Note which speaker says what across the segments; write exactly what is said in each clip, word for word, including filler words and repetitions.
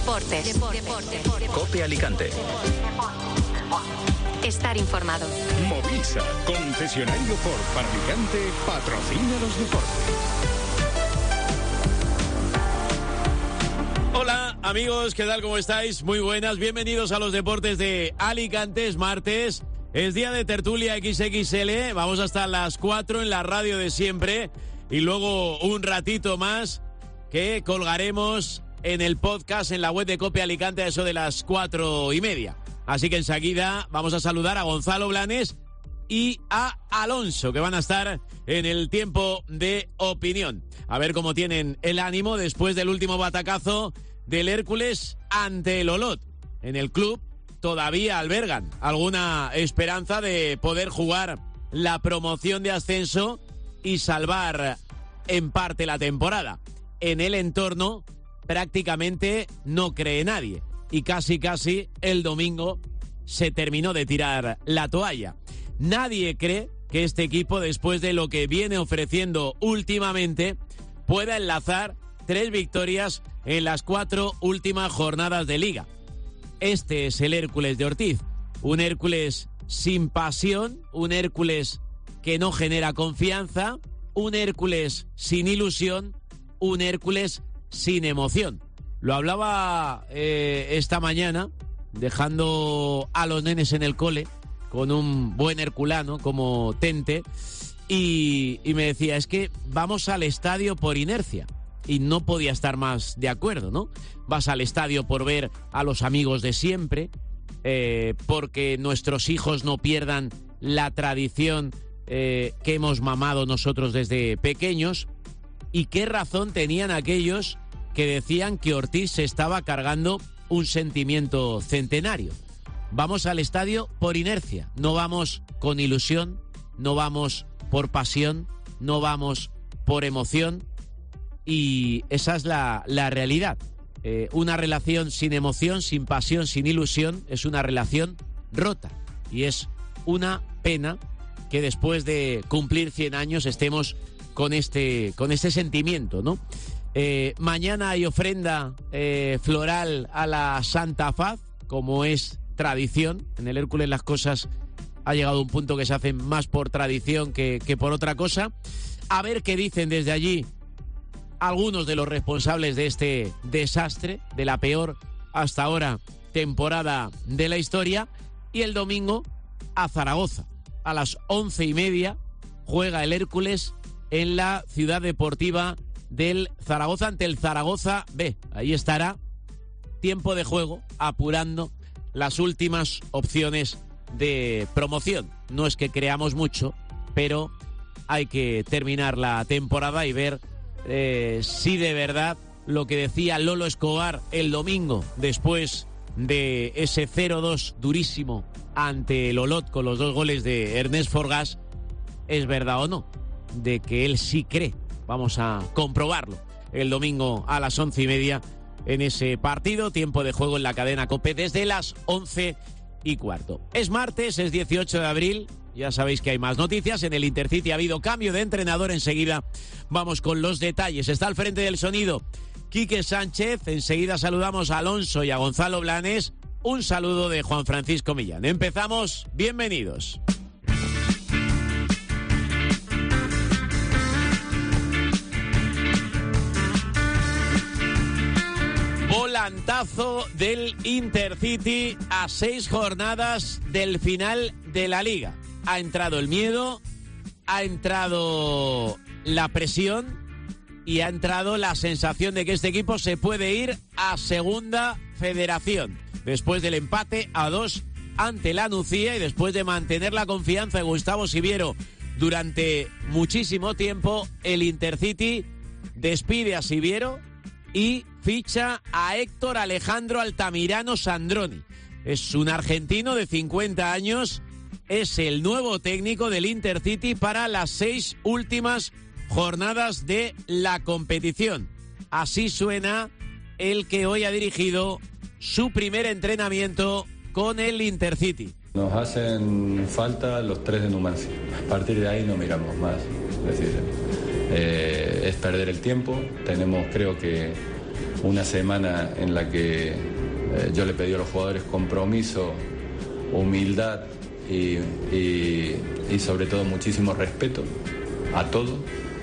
Speaker 1: Deportes. Deportes. Deportes.
Speaker 2: COPE Alicante.
Speaker 1: Estar informado.
Speaker 3: Movisa, concesionario Ford para Alicante, patrocina los deportes.
Speaker 4: Hola amigos, ¿qué tal? ¿Cómo estáis? Muy buenas, bienvenidos a los deportes de Alicante. Es martes, es día de tertulia equis equis ele, vamos hasta las cuatro en la radio de siempre y luego un ratito más que colgaremos en el podcast en la web de COPE Alicante a eso de las cuatro y media. Así que enseguida vamos a saludar a Gonzalo Blanes y a Alonso, que van a estar en el tiempo de opinión. A ver cómo tienen el ánimo después del último batacazo del Hércules ante el Olot. En el club todavía albergan alguna esperanza de poder jugar la promoción de ascenso y salvar en parte la temporada. En el entorno prácticamente no cree nadie. Y casi casi el domingo se terminó de tirar la toalla. Nadie cree que este equipo, después de lo que viene ofreciendo últimamente, pueda enlazar tres victorias en las cuatro últimas jornadas de liga. Este es el Hércules de Ortiz, un Hércules sin pasión, un Hércules que no genera confianza, un Hércules sin ilusión, un Hércules sin emoción. Lo hablaba eh, esta mañana, dejando a los nenes en el cole, con un buen herculano como Tente, y, y me decía, es que vamos al estadio por inercia. Y no podía estar más de acuerdo, ¿no? Vas al estadio por ver a los amigos de siempre, eh, porque nuestros hijos no pierdan la tradición eh, que hemos mamado nosotros desde pequeños. ¿Y qué razón tenían aquellos que decían que Ortiz se estaba cargando un sentimiento centenario? Vamos al estadio por inercia, no vamos con ilusión, no vamos por pasión, no vamos por emoción, y esa es la, la realidad. Eh, una relación sin emoción, sin pasión, sin ilusión, es una relación rota, y es una pena que después de cumplir cien años estemos con este, con este sentimiento, ¿no? Eh, mañana hay ofrenda eh, floral a la Santa Faz, como es tradición. En el Hércules las cosas ha llegado a un punto que se hacen más por tradición que, que por otra cosa. A ver qué dicen desde allí algunos de los responsables de este desastre, de la peor hasta ahora temporada de la historia. Y el domingo a Zaragoza, a las once y media, juega el Hércules en la Ciudad Deportiva del Zaragoza ante el Zaragoza B. Ahí estará, tiempo de juego, apurando las últimas opciones de promoción. No es que creamos mucho, pero hay que terminar la temporada y ver eh, si de verdad lo que decía Lolo Escobar el domingo, después de ese cero dos durísimo ante el Olot con los dos goles de Ernest Forgas, es verdad o no, de que él sí cree. Vamos a comprobarlo el domingo a las once y media en ese partido. Tiempo de juego en la cadena COPE desde las once y cuarto. Es martes, es dieciocho de abril. Ya sabéis que hay más noticias. En el Intercity ha habido cambio de entrenador. Enseguida vamos con los detalles. Está al frente del sonido Quique Sánchez. Enseguida saludamos a Alonso y a Gonzalo Blanes. Un saludo de Juan Francisco Millán. Empezamos. Bienvenidos. Volantazo del Intercity a seis jornadas del final de la Liga. Ha entrado el miedo, ha entrado la presión y ha entrado la sensación de que este equipo se puede ir a Segunda Federación. Después del empate a dos ante la Nucía y después de mantener la confianza de Gustavo Siviero durante muchísimo tiempo, el Intercity despide a Siviero y ficha a Héctor Alejandro Altamirano Sandroni. Es un argentino de cincuenta años, es el nuevo técnico del Intercity para las seis últimas jornadas de la competición. Así suena el que hoy ha dirigido su primer entrenamiento con el Intercity.
Speaker 5: Nos hacen falta los tres de Numancia. A partir de ahí no miramos más. Es decir, eh, es perder el tiempo. Tenemos, creo que, una semana en la que eh, yo le pedí a los jugadores compromiso, humildad y, y, y sobre todo muchísimo respeto a todo.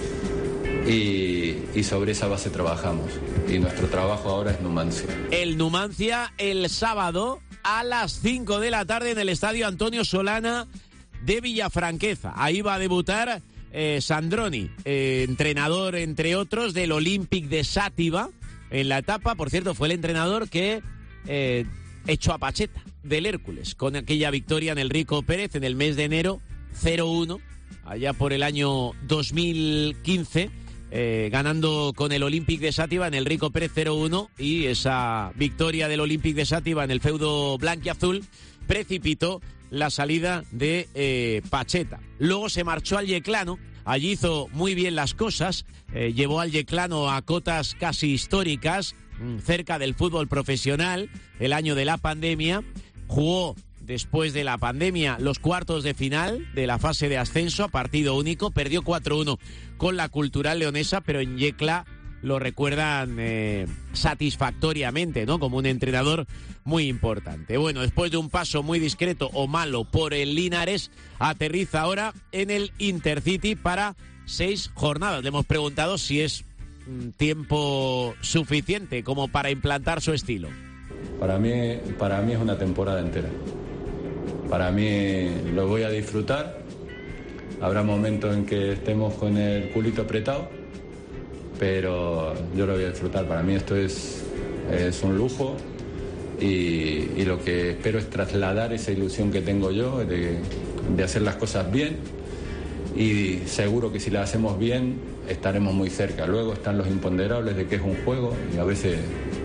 Speaker 5: Y, y sobre esa base trabajamos. Y nuestro trabajo ahora es Numancia.
Speaker 4: El Numancia el sábado a las cinco de la tarde en el estadio Antonio Solana de Villafranqueza. Ahí va a debutar eh, Sandroni, eh, entrenador, entre otros, del Olympic de Sátiva. En la etapa, por cierto, fue el entrenador que eh, echó a Pacheta del Hércules con aquella victoria en el Rico Pérez en el mes de enero, cero uno, allá por el año dos mil quince. Eh, ganando con el Olympic de Sátiva en el Rico Pérez cero uno, y esa victoria del Olympic de Sátiva en el feudo blanquiazul precipitó la salida de eh, Pacheta. Luego se marchó al Yeclano, allí hizo muy bien las cosas, eh, llevó al Yeclano a cotas casi históricas, cerca del fútbol profesional, el año de la pandemia. Jugó después de la pandemia los cuartos de final de la fase de ascenso a partido único, perdió cuatro uno con la Cultural Leonesa, pero en Yecla lo recuerdan eh, satisfactoriamente, ¿no? Como un entrenador muy importante. Bueno, después de un paso muy discreto o malo por el Linares, aterriza ahora en el Intercity para seis jornadas. Le hemos preguntado si es mm, tiempo suficiente como para implantar su estilo.
Speaker 5: Para mí, para mí es una temporada entera. Para mí lo voy a disfrutar. Habrá momentos en que estemos con el culito apretado, pero yo lo voy a disfrutar. Para mí esto es, es un lujo y, y lo que espero es trasladar esa ilusión que tengo yo de, de hacer las cosas bien, y seguro que si las hacemos bien estaremos muy cerca. Luego están los imponderables de que es un juego y a veces,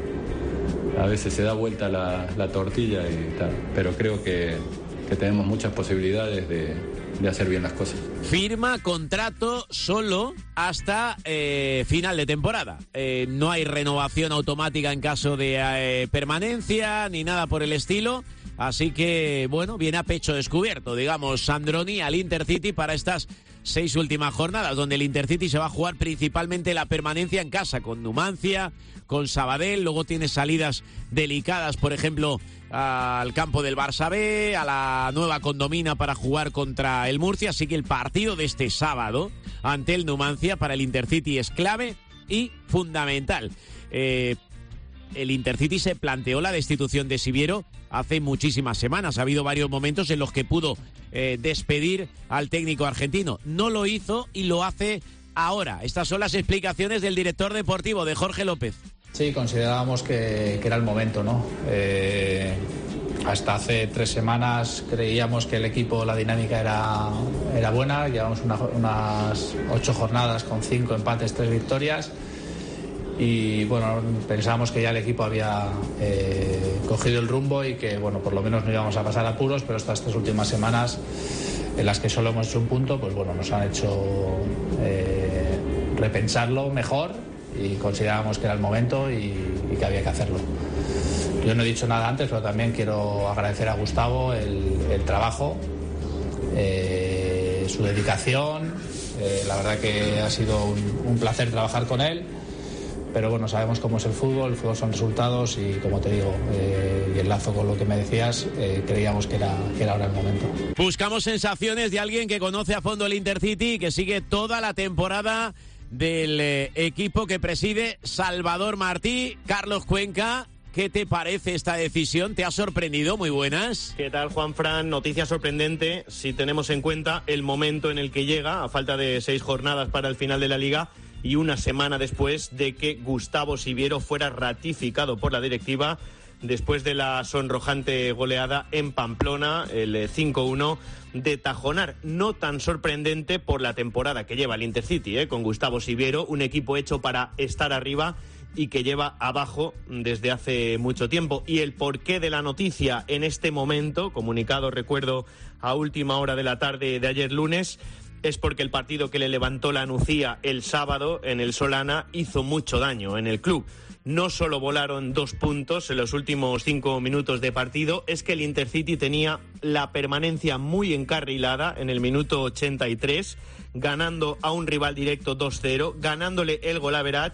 Speaker 5: a veces se da vuelta la, la tortilla y tal, pero creo que, que tenemos muchas posibilidades de, de hacer bien las cosas.
Speaker 4: Firma contrato solo hasta eh, final de temporada. Eh, no hay renovación automática en caso de eh, permanencia ni nada por el estilo. Así que, bueno, viene a pecho descubierto, digamos, Sandroni al Intercity para estas seis últimas jornadas, donde el Intercity se va a jugar principalmente la permanencia en casa, con Numancia, con Sabadell. Luego tiene salidas delicadas, por ejemplo, al campo del Barça B, a la Nueva Condomina para jugar contra el Murcia. Así que el partido de este sábado ante el Numancia para el Intercity es clave y fundamental. Eh, el Intercity se planteó la destitución de Siviero hace muchísimas semanas. Ha habido varios momentos en los que pudo eh, despedir al técnico argentino. No lo hizo y lo hace ahora. Estas son las explicaciones del director deportivo, de Jorge López.
Speaker 2: Sí, considerábamos que, que era el momento, ¿no? Eh, hasta hace tres semanas creíamos que el equipo, la dinámica era, era buena. Llevamos una, unas ocho jornadas con cinco empates, tres victorias. Y bueno, pensábamos que ya el equipo había eh, cogido el rumbo y que, bueno, por lo menos no íbamos a pasar apuros, pero estas tres últimas semanas en las que solo hemos hecho un punto, pues bueno, nos han hecho eh, repensarlo mejor, y considerábamos que era el momento y, y que había que hacerlo. Yo no he dicho nada antes, pero también quiero agradecer a Gustavo el, el trabajo, eh, su dedicación. Eh, la verdad que ha sido un, un placer trabajar con él. Pero bueno, sabemos cómo es el fútbol, el fútbol son resultados y, como te digo, eh, y enlazo con lo que me decías, eh, creíamos que era, que era ahora el momento.
Speaker 4: Buscamos sensaciones de alguien que conoce a fondo el Intercity y que sigue toda la temporada del eh, equipo que preside Salvador Martí. Carlos Cuenca, ¿qué te parece esta decisión? ¿Te ha sorprendido? Muy buenas.
Speaker 6: ¿Qué tal, Juanfran? Noticia sorprendente si tenemos en cuenta el momento en el que llega, a falta de seis jornadas para el final de la Liga, y una semana después de que Gustavo Siviero fuera ratificado por la directiva después de la sonrojante goleada en Pamplona, el cinco uno de Tajonar. No tan sorprendente por la temporada que lleva el Intercity, ¿eh? con Gustavo Siviero, un equipo hecho para estar arriba y que lleva abajo desde hace mucho tiempo. Y el porqué de la noticia en este momento, comunicado, recuerdo, a última hora de la tarde de ayer lunes, es porque el partido que le levantó la Nucía el sábado en el Solana hizo mucho daño en el club. No solo volaron dos puntos en los últimos cinco minutos de partido, es que el Intercity tenía la permanencia muy encarrilada en el minuto ochenta y tres, ganando a un rival directo dos cero, ganándole el gol average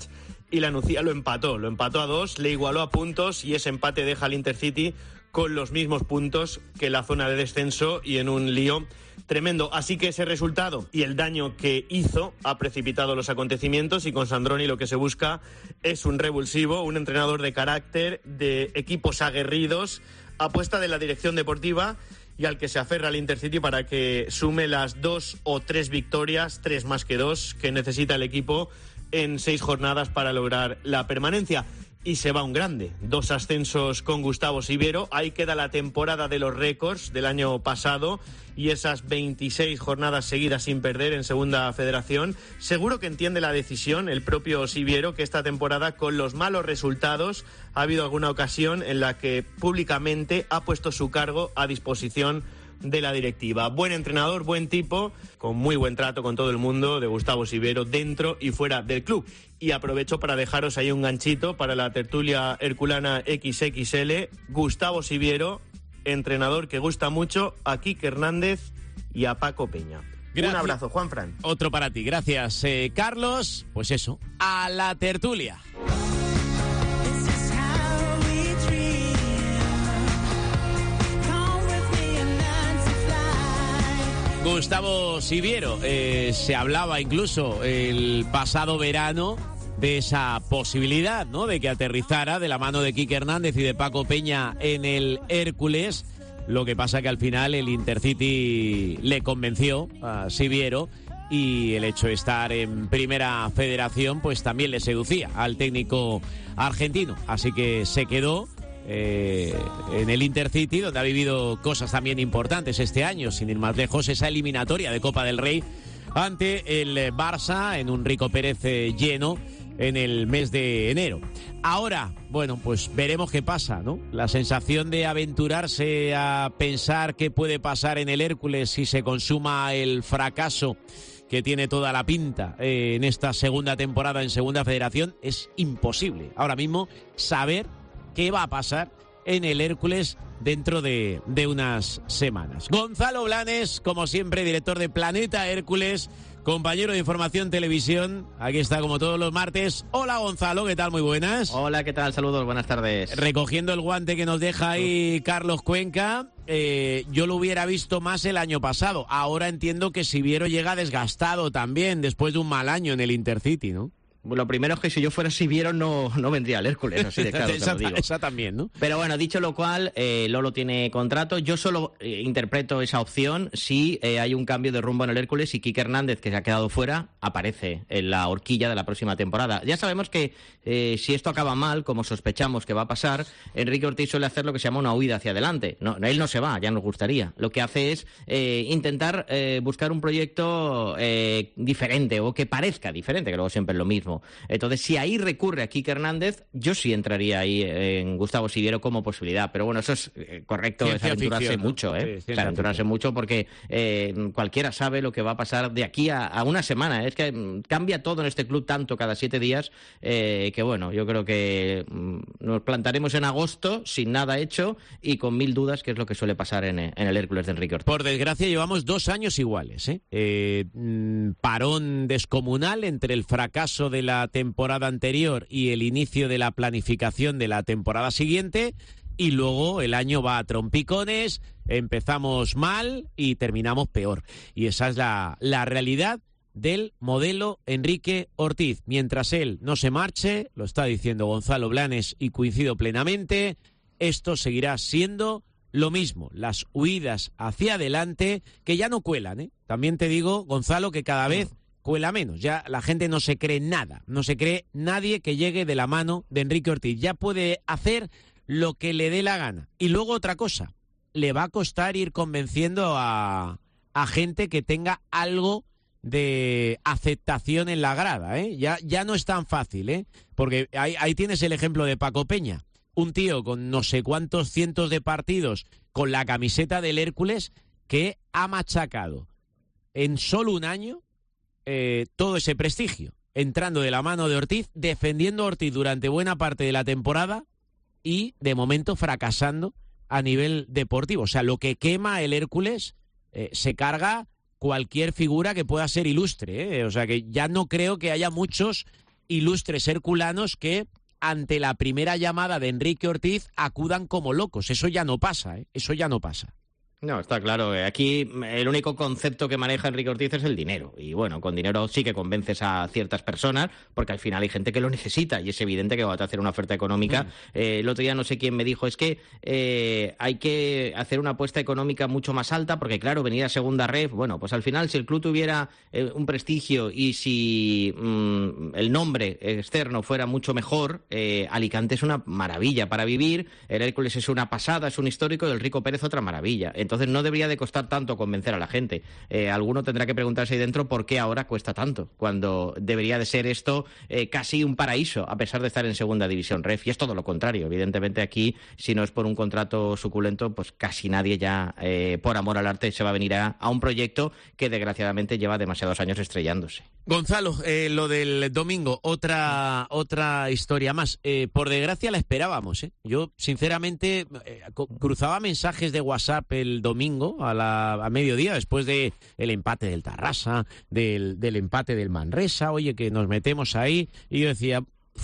Speaker 6: y la Nucía lo empató, lo empató a dos, le igualó a puntos y ese empate deja al Intercity con los mismos puntos que la zona de descenso y en un lío tremendo. Así que ese resultado y el daño que hizo ha precipitado los acontecimientos y con Sandroni lo que se busca es un revulsivo, un entrenador de carácter, de equipos aguerridos, apuesta de la dirección deportiva y al que se aferra el Intercity para que sume las dos o tres victorias, tres más que dos, que necesita el equipo en seis jornadas para lograr la permanencia. Y se va un grande, dos ascensos con Gustavo Siviero, ahí queda la temporada de los récords del año pasado y esas veintiséis jornadas seguidas sin perder en Segunda Federación. Seguro que entiende la decisión el propio Siviero, que esta temporada con los malos resultados ha habido alguna ocasión en la que públicamente ha puesto su cargo a disposición de la directiva. Buen entrenador, buen tipo, con muy buen trato con todo el mundo, de Gustavo Siviero dentro y fuera del club. Y aprovecho para dejaros ahí un ganchito para la tertulia herculana equis equis ele. Gustavo Siviero, entrenador que gusta mucho a Quique Hernández y a Paco Peña. Gracias. Un abrazo, Juanfran.
Speaker 4: Otro para ti, gracias, eh, Carlos. Pues eso, a la tertulia. Gustavo Siviero, eh, se hablaba incluso el pasado verano de esa posibilidad, ¿no?, de que aterrizara de la mano de Quique Hernández y de Paco Peña en el Hércules. Lo que pasa que al final el Intercity le convenció a Siviero y el hecho de estar en Primera Federación pues también le seducía al técnico argentino. Así que se quedó Eh, en el Intercity, donde ha vivido cosas también importantes este año, sin ir más lejos, esa eliminatoria de Copa del Rey ante el Barça en un Rico Pérez eh, lleno en el mes de enero. Ahora, bueno, pues veremos qué pasa, ¿no? La sensación de aventurarse a pensar qué puede pasar en el Hércules si se consuma el fracaso que tiene toda la pinta eh, en esta segunda temporada en Segunda Federación es imposible. Ahora mismo saber qué va a pasar en el Hércules dentro de, de unas semanas. Gonzalo Blanes, como siempre, director de Planeta Hércules, compañero de Información Televisión. Aquí está como todos los martes. Hola Gonzalo, ¿qué tal? Muy buenas.
Speaker 7: Hola, ¿qué tal? Saludos, buenas tardes.
Speaker 4: Recogiendo el guante que nos deja ahí Carlos Cuenca, eh, yo lo hubiera visto más el año pasado. Ahora entiendo que Siviero llega desgastado también, después de un mal año en el Intercity, ¿no?
Speaker 7: Lo primero es que si yo fuera Siviero no, no vendría al Hércules, así de claro te
Speaker 4: esa,
Speaker 7: lo digo.
Speaker 4: Esa también, ¿no?
Speaker 7: Pero bueno, dicho lo cual, eh, Lolo tiene contrato. Yo solo eh, interpreto esa opción si eh, hay un cambio de rumbo en el Hércules y Quique Hernández, que se ha quedado fuera, aparece en la horquilla de la próxima temporada. Ya sabemos que eh, si esto acaba mal, como sospechamos que va a pasar, Enrique Ortiz suele hacer lo que se llama una huida hacia adelante. No, él no se va, ya nos gustaría. Lo que hace es eh, intentar eh, buscar un proyecto eh, diferente o que parezca diferente, que luego siempre es lo mismo. Entonces, si ahí recurre a Quique Hernández, yo sí entraría ahí en Gustavo Siviero como posibilidad. Pero bueno, eso es eh, correcto, es aventurarse ficción, ¿no? mucho, ¿eh? Sí, es aventurarse mucho porque eh, cualquiera sabe lo que va a pasar de aquí a, a una semana. Es que mm, cambia todo en este club tanto cada siete días eh, que bueno, yo creo que mm, nos plantaremos en agosto sin nada hecho y con mil dudas, que es lo que suele pasar en, en el Hércules de Enrique Ortiz.
Speaker 4: Por desgracia, llevamos dos años iguales, ¿eh? Eh, mm, parón descomunal entre el fracaso de la temporada anterior y el inicio de la planificación de la temporada siguiente, y luego el año va a trompicones, empezamos mal y terminamos peor. Y esa es la, la realidad del modelo Enrique Ortiz. Mientras él no se marche, lo está diciendo Gonzalo Blanes y coincido plenamente, esto seguirá siendo lo mismo, las huidas hacia adelante que ya no cuelan, ¿eh? También te digo, Gonzalo, que cada vez cuela menos, ya la gente no se cree nada, no se cree nadie que llegue de la mano de Enrique Ortiz, ya puede hacer lo que le dé la gana. Y luego otra cosa, le va a costar ir convenciendo a, a gente que tenga algo de aceptación en la grada, ¿eh? Ya, ya no es tan fácil, ¿eh? Porque ahí, ahí tienes el ejemplo de Paco Peña, un tío con no sé cuántos cientos de partidos con la camiseta del Hércules que ha machacado en solo un año Eh, todo ese prestigio, entrando de la mano de Ortiz, defendiendo a Ortiz durante buena parte de la temporada y de momento fracasando a nivel deportivo. O sea, lo que quema el Hércules eh, se carga cualquier figura que pueda ser ilustre, ¿eh? O sea, que ya no creo que haya muchos ilustres herculanos que ante la primera llamada de Enrique Ortiz acudan como locos. Eso ya no pasa, ¿eh? Eso ya no pasa.
Speaker 7: No, está claro. Aquí el único concepto que maneja Enrique Ortiz es el dinero. Y bueno, con dinero sí que convences a ciertas personas, porque al final hay gente que lo necesita y es evidente que va a hacer una oferta económica. Mm. Eh, el otro día no sé quién me dijo, es que eh, hay que hacer una apuesta económica mucho más alta, porque claro, venir a segunda ref, bueno, pues al final si el club tuviera eh, un prestigio y si mm, el nombre externo fuera mucho mejor, eh, Alicante es una maravilla para vivir, el Hércules es una pasada, es un histórico y el Rico Pérez otra maravilla. Entonces no debería de costar tanto convencer a la gente. Eh, alguno tendrá que preguntarse ahí dentro por qué ahora cuesta tanto, cuando debería de ser esto eh, casi un paraíso, a pesar de estar en segunda división ref. Y es todo lo contrario. Evidentemente aquí, si no es por un contrato suculento, pues casi nadie ya, eh, por amor al arte, se va a venir a, a un proyecto que desgraciadamente lleva demasiados años estrellándose.
Speaker 4: Gonzalo, eh, lo del domingo, otra otra historia más. Eh, por desgracia la esperábamos, ¿eh? Yo, sinceramente, eh, cruzaba mensajes de WhatsApp el domingo a, la, a mediodía, después de el empate del Tarrasa, del, del empate del Manresa, oye, que nos metemos ahí, y yo decía,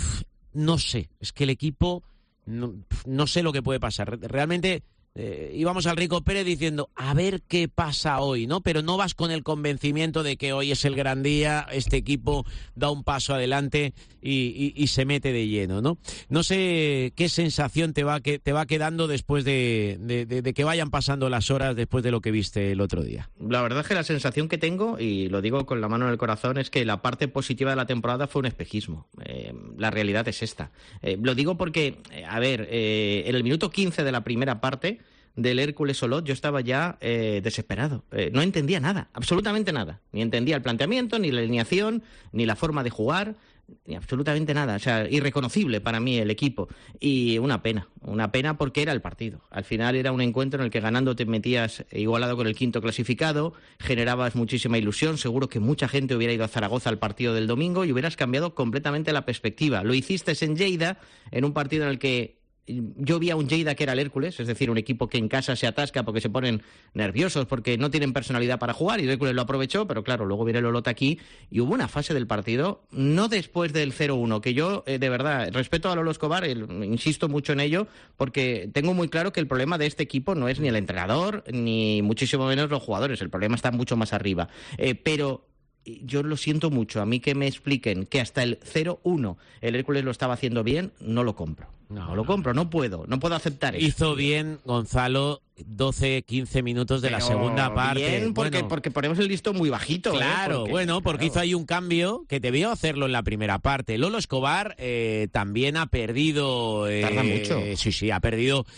Speaker 4: no sé, es que el equipo, no, no sé lo que puede pasar. Realmente... Eh, íbamos al Rico Pérez diciendo, a ver qué pasa hoy, ¿no? Pero no vas con el convencimiento de que hoy es el gran día, este equipo da un paso adelante y, y, y se mete de lleno, ¿no? No sé qué sensación te va, que, te va quedando después de, de, de, de que vayan pasando las horas después de lo que viste el otro día.
Speaker 7: La verdad es que la sensación que tengo, y lo digo con la mano en el corazón, es que la parte positiva de la temporada fue un espejismo. Eh, la realidad es esta. Eh, lo digo porque, a ver, eh, en el minuto quince de la primera parte del Hércules Olot yo estaba ya eh, desesperado. Eh, no entendía nada, absolutamente nada. Ni entendía el planteamiento, ni la alineación, ni la forma de jugar, ni absolutamente nada. O sea, irreconocible para mí el equipo. Y una pena, una pena porque era el partido. Al final era un encuentro en el que ganando te metías igualado con el quinto clasificado, generabas muchísima ilusión, seguro que mucha gente hubiera ido a Zaragoza al partido del domingo y hubieras cambiado completamente la perspectiva. Lo hiciste en Lleida, en un partido en el que yo vi a un Lleida que era el Hércules, es decir, un equipo que en casa se atasca porque se ponen nerviosos, porque no tienen personalidad para jugar, y el Hércules lo aprovechó, pero claro, luego viene el Olot aquí, y hubo una fase del partido, no después del cero uno, que yo, eh, de verdad, respeto a Lolo Escobar, el, insisto mucho en ello, porque tengo muy claro que el problema de este equipo no es ni el entrenador, ni muchísimo menos los jugadores, el problema está mucho más arriba, eh, pero... yo lo siento mucho, a mí que me expliquen que hasta el cero uno el Hércules lo estaba haciendo bien, no lo compro. No, no lo compro, no puedo, no puedo aceptar eso.
Speaker 4: Hizo bien, Gonzalo, doce, quince minutos de Pero la segunda parte.
Speaker 7: Bien, porque, bueno, porque ponemos el listón muy bajito.
Speaker 4: Claro,
Speaker 7: ¿eh? porque,
Speaker 4: bueno, porque
Speaker 7: claro.
Speaker 4: hizo ahí un cambio que debió hacerlo en la primera parte. Lolo Escobar eh, también ha perdido... Eh,
Speaker 7: Tarda mucho.
Speaker 4: Sí, sí, ha perdido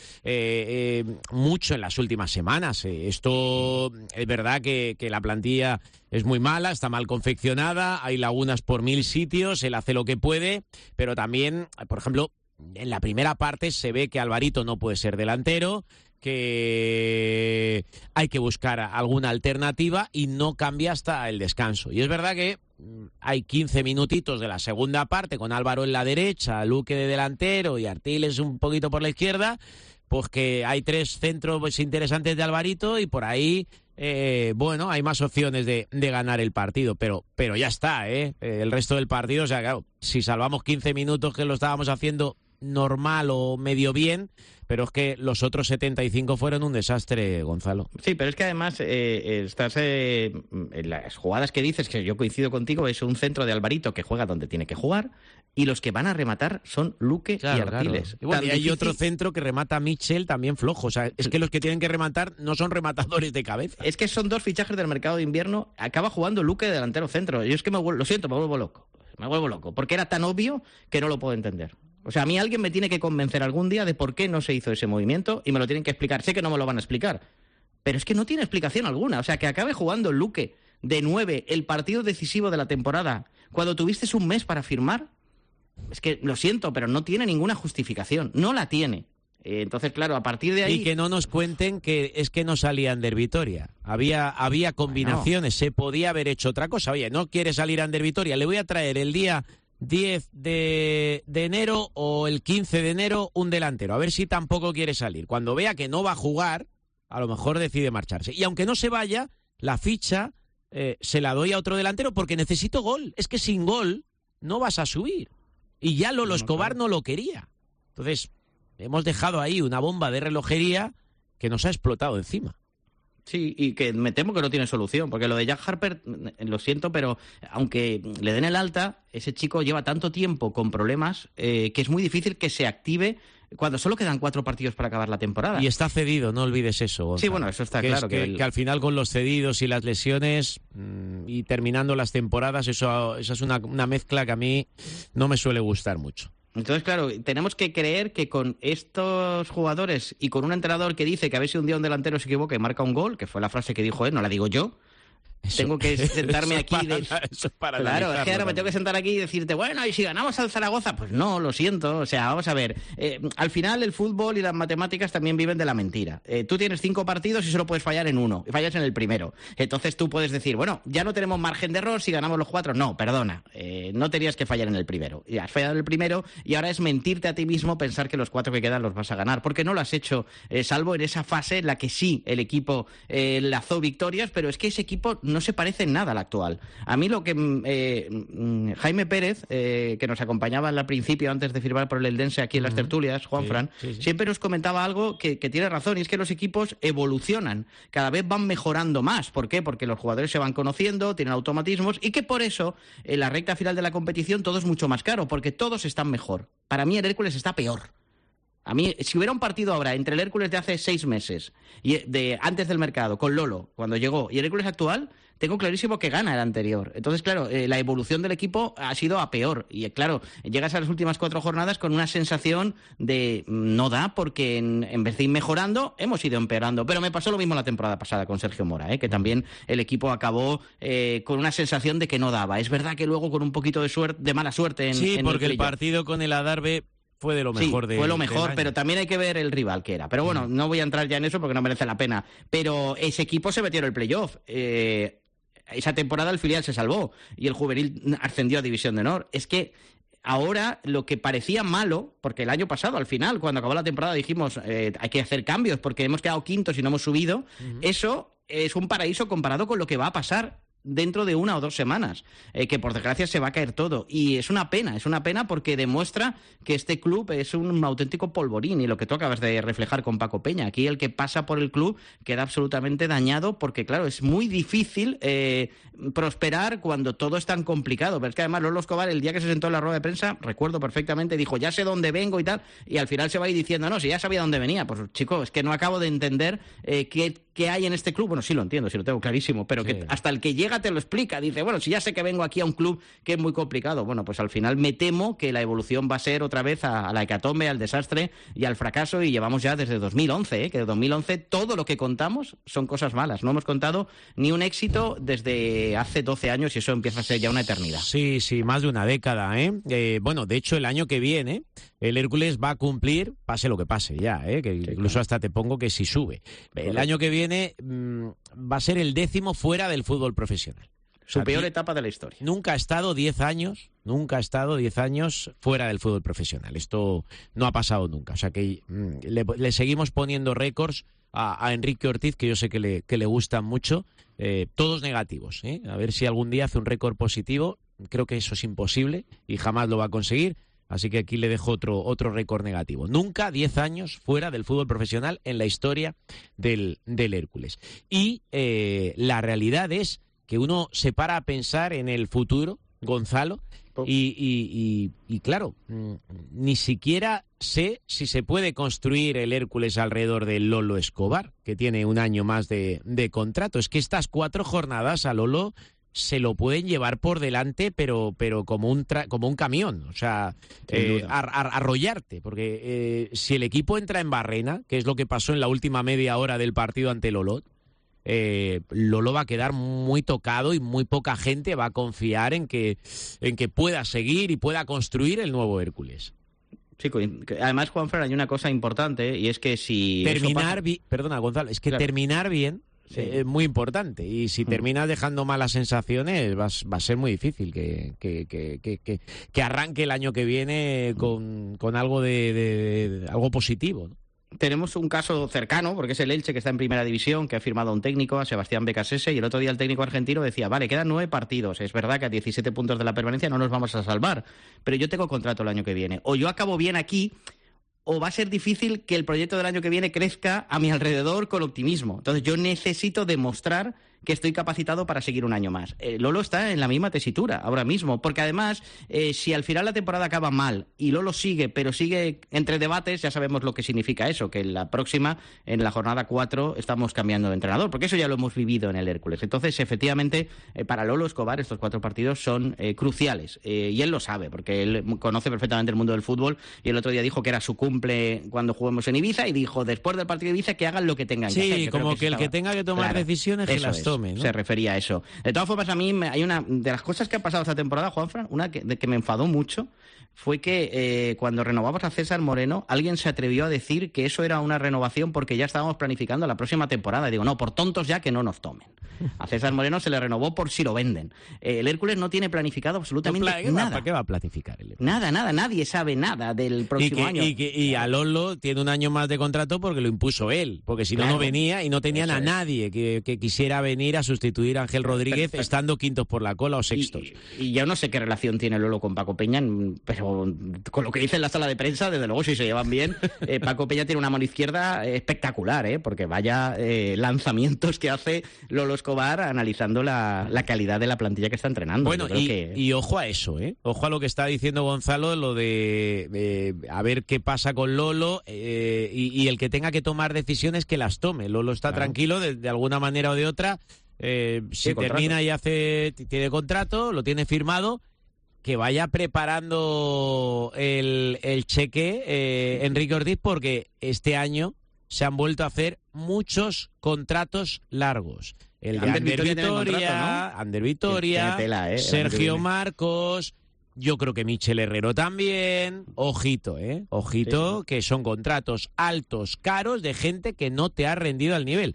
Speaker 4: eh, eh, mucho en las últimas semanas. Eh. Esto es verdad que, que la plantilla es muy mala, está mal confeccionada, hay lagunas por mil sitios, él hace lo que puede, pero también, por ejemplo... en la primera parte se ve que Alvarito no puede ser delantero, que hay que buscar alguna alternativa y no cambia hasta el descanso. Y es verdad que hay quince minutitos de la segunda parte con Álvaro en la derecha, Luque de delantero y Artiles un poquito por la izquierda, pues que hay tres centros pues, interesantes de Alvarito y por ahí... Eh, bueno, hay más opciones de, de ganar el partido, pero, pero ya está, ¿eh? El resto del partido, o sea, claro, si salvamos quince minutos que lo estábamos haciendo normal o medio bien, pero es que los otros setenta y cinco fueron un desastre, Gonzalo.
Speaker 7: Sí, pero es que además eh, estás eh, en las jugadas que dices, que yo coincido contigo, es un centro de Alvarito que juega donde tiene que jugar y los que van a rematar son Luque
Speaker 4: claro,
Speaker 7: y Artiles.
Speaker 4: Claro. Y, bueno, y hay difícil... otro centro que remata Mitchell también flojo, o sea, es que los que tienen que rematar no son rematadores de cabeza.
Speaker 7: Es que son dos fichajes del mercado de invierno, acaba jugando Luque de delantero centro. Yo es que me vuelvo, lo siento, me vuelvo loco, me vuelvo loco, porque era tan obvio que no lo puedo entender. O sea, a mí alguien me tiene que convencer algún día de por qué no se hizo ese movimiento y me lo tienen que explicar. Sé que no me lo van a explicar, pero es que no tiene explicación alguna. O sea, que acabe jugando Luque de nueve el partido decisivo de la temporada cuando tuviste un mes para firmar, es que lo siento, pero no tiene ninguna justificación. No la tiene. Entonces, claro, a partir de ahí...
Speaker 4: Y que no nos cuenten que es que no salía Ander Vitoria. Había, había combinaciones, bueno. Se podía haber hecho otra cosa. Oye, no quiere salir Ander Vitoria, le voy a traer el día... diez de enero o el quince de enero un delantero, a ver si tampoco quiere salir. Cuando vea que no va a jugar, a lo mejor decide marcharse. Y aunque no se vaya, la ficha eh, se la doy a otro delantero porque necesito gol. Es que sin gol no vas a subir. Y ya Lolo Escobar no lo quería. Entonces, hemos dejado ahí una bomba de relojería que nos ha explotado encima.
Speaker 7: Sí, y que me temo que no tiene solución, porque lo de Jack Harper, lo siento, pero aunque le den el alta, ese chico lleva tanto tiempo con problemas eh, que es muy difícil que se active cuando solo quedan cuatro partidos para acabar la temporada.
Speaker 4: Y está cedido, no olvides eso, Gonzalo.
Speaker 7: Sí, bueno, eso está
Speaker 4: que
Speaker 7: claro.
Speaker 4: Es que,
Speaker 7: que, el...
Speaker 4: que al final con los cedidos y las lesiones mmm, y terminando las temporadas, eso, eso es una, una mezcla que a mí no me suele gustar mucho.
Speaker 7: Entonces, claro, tenemos que creer que con estos jugadores y con un entrenador que dice que a ver si un día un delantero se equivoca y marca un gol, que fue la frase que dijo él, no la digo yo, Eso, tengo que sentarme aquí
Speaker 4: para,
Speaker 7: de...
Speaker 4: eso para
Speaker 7: claro, es que ahora me tengo que sentar aquí y decirte, bueno, ¿y si ganamos al Zaragoza? Pues no, lo siento, o sea, vamos a ver, eh, al final el fútbol y las matemáticas también viven de la mentira. Eh, tú tienes cinco partidos y solo puedes fallar en uno, y fallas en el primero. Entonces tú puedes decir, bueno, ya no tenemos margen de error si ganamos los cuatro. No, perdona, eh, no tenías que fallar en el primero. Y has fallado en el primero y ahora es mentirte a ti mismo pensar que los cuatro que quedan los vas a ganar, porque no lo has hecho, eh, salvo en esa fase en la que sí el equipo eh, lazó victorias, pero es que ese equipo no se parece en nada al actual. A mí lo que eh, Jaime Pérez, eh, que nos acompañaba al principio antes de firmar por el Eldense aquí en las tertulias, Juanfran, sí, sí, sí. siempre nos comentaba algo que, que tiene razón, y es que los equipos evolucionan, cada vez van mejorando más. ¿Por qué? Porque los jugadores se van conociendo, tienen automatismos, y que por eso en la recta final de la competición todo es mucho más caro, porque todos están mejor. Para mí el Hércules está peor. A mí, si hubiera un partido ahora entre el Hércules de hace seis meses, y de antes del mercado, con Lolo, cuando llegó, y el Hércules actual, tengo clarísimo que gana el anterior. Entonces, claro, eh, la evolución del equipo ha sido a peor. Y, claro, llegas a las últimas cuatro jornadas con una sensación de no da, porque en, en vez de ir mejorando, hemos ido empeorando. Pero me pasó lo mismo la temporada pasada con Sergio Mora, ¿eh? que también el equipo acabó eh, con una sensación de que no daba. Es verdad que luego con un poquito de suerte, de mala suerte en
Speaker 4: Sí,
Speaker 7: en
Speaker 4: porque
Speaker 7: el,
Speaker 4: el partido con el Adarve fue de lo mejor
Speaker 7: sí,
Speaker 4: de
Speaker 7: fue lo mejor, pero también hay que ver el rival que era. Pero bueno, mm. no voy a entrar ya en eso porque no merece la pena. Pero ese equipo se metió en el playoff. Eh, esa temporada el filial se salvó y el juvenil ascendió a División de Honor. Es que ahora lo que parecía malo, porque el año pasado al final, cuando acabó la temporada, dijimos eh, hay que hacer cambios porque hemos quedado quintos y no hemos subido, uh-huh. Eso es un paraíso comparado con lo que va a pasar dentro de una o dos semanas, eh, que por desgracia se va a caer todo. Y es una pena, es una pena porque demuestra que este club es un auténtico polvorín, y lo que tú acabas de reflejar con Paco Peña. Aquí el que pasa por el club queda absolutamente dañado porque, claro, es muy difícil eh, prosperar cuando todo es tan complicado. Pero es que además Lolo Escobar, el día que se sentó en la rueda de prensa, recuerdo perfectamente, dijo, ya sé dónde vengo y tal, y al final se va a ir diciendo, no, si ya sabía dónde venía. Pues chico, es que no acabo de entender eh, qué, qué hay en este club. Bueno, sí lo entiendo, sí lo tengo clarísimo, pero sí. que hasta el que llega te lo explica, dice, bueno, si ya sé que vengo aquí a un club que es muy complicado. Bueno, pues al final me temo que la evolución va a ser otra vez a, a la hecatombe, al desastre y al fracaso, y llevamos ya desde dos mil once, ¿eh? que de dos mil once todo lo que contamos son cosas malas. No hemos contado ni un éxito desde hace doce años y eso empieza a ser ya una eternidad.
Speaker 4: Sí, sí, más de una década, ¿eh? eh bueno, de hecho el año que viene el Hércules va a cumplir, pase lo que pase ya, ¿eh? que sí, incluso claro. hasta te pongo que si sube. El Correcto. año que viene mmm, va a ser el décimo fuera del fútbol profesional.
Speaker 7: Su peor etapa de la historia.
Speaker 4: Nunca ha estado diez años, nunca ha estado diez años fuera del fútbol profesional. Esto no ha pasado nunca. O sea que mmm, le, le seguimos poniendo récords a, a Enrique Ortiz, que yo sé que le, que le gustan mucho, eh, todos negativos. ¿eh? A ver si algún día hace un récord positivo. Creo que eso es imposible y jamás lo va a conseguir. Así que aquí le dejo otro, otro récord negativo. Nunca diez años fuera del fútbol profesional en la historia del, del Hércules. Y eh, la realidad es que uno se para a pensar en el futuro, Gonzalo, y, y, y, y claro, ni siquiera sé si se puede construir el Hércules alrededor del Lolo Escobar, que tiene un año más de, de contrato. Es que estas cuatro jornadas a Lolo se lo pueden llevar por delante, pero pero como un tra como un camión, o sea, eh, a, a, arrollarte, porque eh, si el equipo entra en barrena, que es lo que pasó en la última media hora del partido ante Lolo, eh, Lolo va a quedar muy tocado y muy poca gente va a confiar en que, en que pueda seguir y pueda construir el nuevo Hércules.
Speaker 7: Sí, además, Juanfran, hay una cosa importante, y es que si...
Speaker 4: Terminar bien, perdona, Gonzalo, es que claro. terminar bien sí. es muy importante, y si terminas dejando malas sensaciones va, va a ser muy difícil que, que, que, que, que, que arranque el año que viene con, con algo de, de, de algo positivo, ¿no?
Speaker 7: tenemos un caso cercano, porque es el Elche, que está en primera división, que ha firmado un técnico, a Sebastián Becasese, y el otro día el técnico argentino decía, vale, quedan nueve partidos, es verdad que a diecisiete puntos de la permanencia no nos vamos a salvar, pero yo tengo contrato el año que viene, o yo acabo bien aquí, o va a ser difícil que el proyecto del año que viene crezca a mi alrededor con optimismo. Entonces yo necesito demostrar que estoy capacitado para seguir un año más. Eh, Lolo está en la misma tesitura ahora mismo, porque además, eh, si al final la temporada acaba mal y Lolo sigue, pero sigue entre debates, ya sabemos lo que significa eso, que en la próxima, en la jornada cuatro, estamos cambiando de entrenador, porque eso ya lo hemos vivido en el Hércules. Entonces, efectivamente, eh, para Lolo Escobar estos cuatro partidos son eh, cruciales, eh, y él lo sabe, porque él conoce perfectamente el mundo del fútbol, y el otro día dijo que era su cumple cuando jugamos en Ibiza, y dijo, después del partido de Ibiza, que hagan lo que tengan
Speaker 4: sí,
Speaker 7: que hacer.
Speaker 4: Sí, como que, que el que tenga que tomar claro, decisiones, que las
Speaker 7: es.
Speaker 4: tome, ¿no?
Speaker 7: Se refería a eso. De todas formas, a mí me, hay una de las cosas que ha pasado esta temporada, Juanfran, una que, de que me enfadó mucho, fue que eh, cuando renovamos a César Moreno, alguien se atrevió a decir que eso era una renovación porque ya estábamos planificando la próxima temporada. Y digo, no, por tontos ya que no nos tomen. A César Moreno se le renovó por si lo venden. Eh, el Hércules no tiene planificado absolutamente
Speaker 4: no,
Speaker 7: nada.
Speaker 4: ¿Para qué va a planificar el Hércules?
Speaker 7: Nada, nada, nadie sabe nada del próximo
Speaker 4: y que,
Speaker 7: año.
Speaker 4: Y, que, y a Lolo tiene un año más de contrato porque lo impuso él, porque si no,
Speaker 7: claro,
Speaker 4: no venía y no tenían a
Speaker 7: es.
Speaker 4: nadie que, que quisiera venir a sustituir a Ángel Rodríguez pero, estando quintos por la cola o sextos.
Speaker 7: Y, y yo no sé qué relación tiene Lolo con Paco Peña, pero con lo que dice en la sala de prensa, desde luego si se llevan bien, eh, Paco Peña tiene una mano izquierda espectacular, ¿eh? Porque vaya eh, lanzamientos que hace Lolo Escobar analizando la, la calidad de la plantilla que está entrenando.
Speaker 4: Bueno, y, que... y ojo a eso, ¿eh? Ojo a lo que está diciendo Gonzalo, lo de, de a ver qué pasa con Lolo eh, y, y el que tenga que tomar decisiones que las tome. Lolo está claro. tranquilo de, de alguna manera o de otra. Eh, si termina y hace tiene contrato, lo tiene firmado, que vaya preparando el, el cheque eh, Enrique Ortiz, porque este año se han vuelto a hacer muchos contratos largos. El de Ander Vitoria, Vitoria, ¿no? Ander Vitoria, tela, ¿eh? Sergio Marcos, yo creo que Michel Herrero también. Ojito, ¿eh? Ojito, sí, sí. Que son contratos altos, caros, de gente que no te ha rendido al nivel.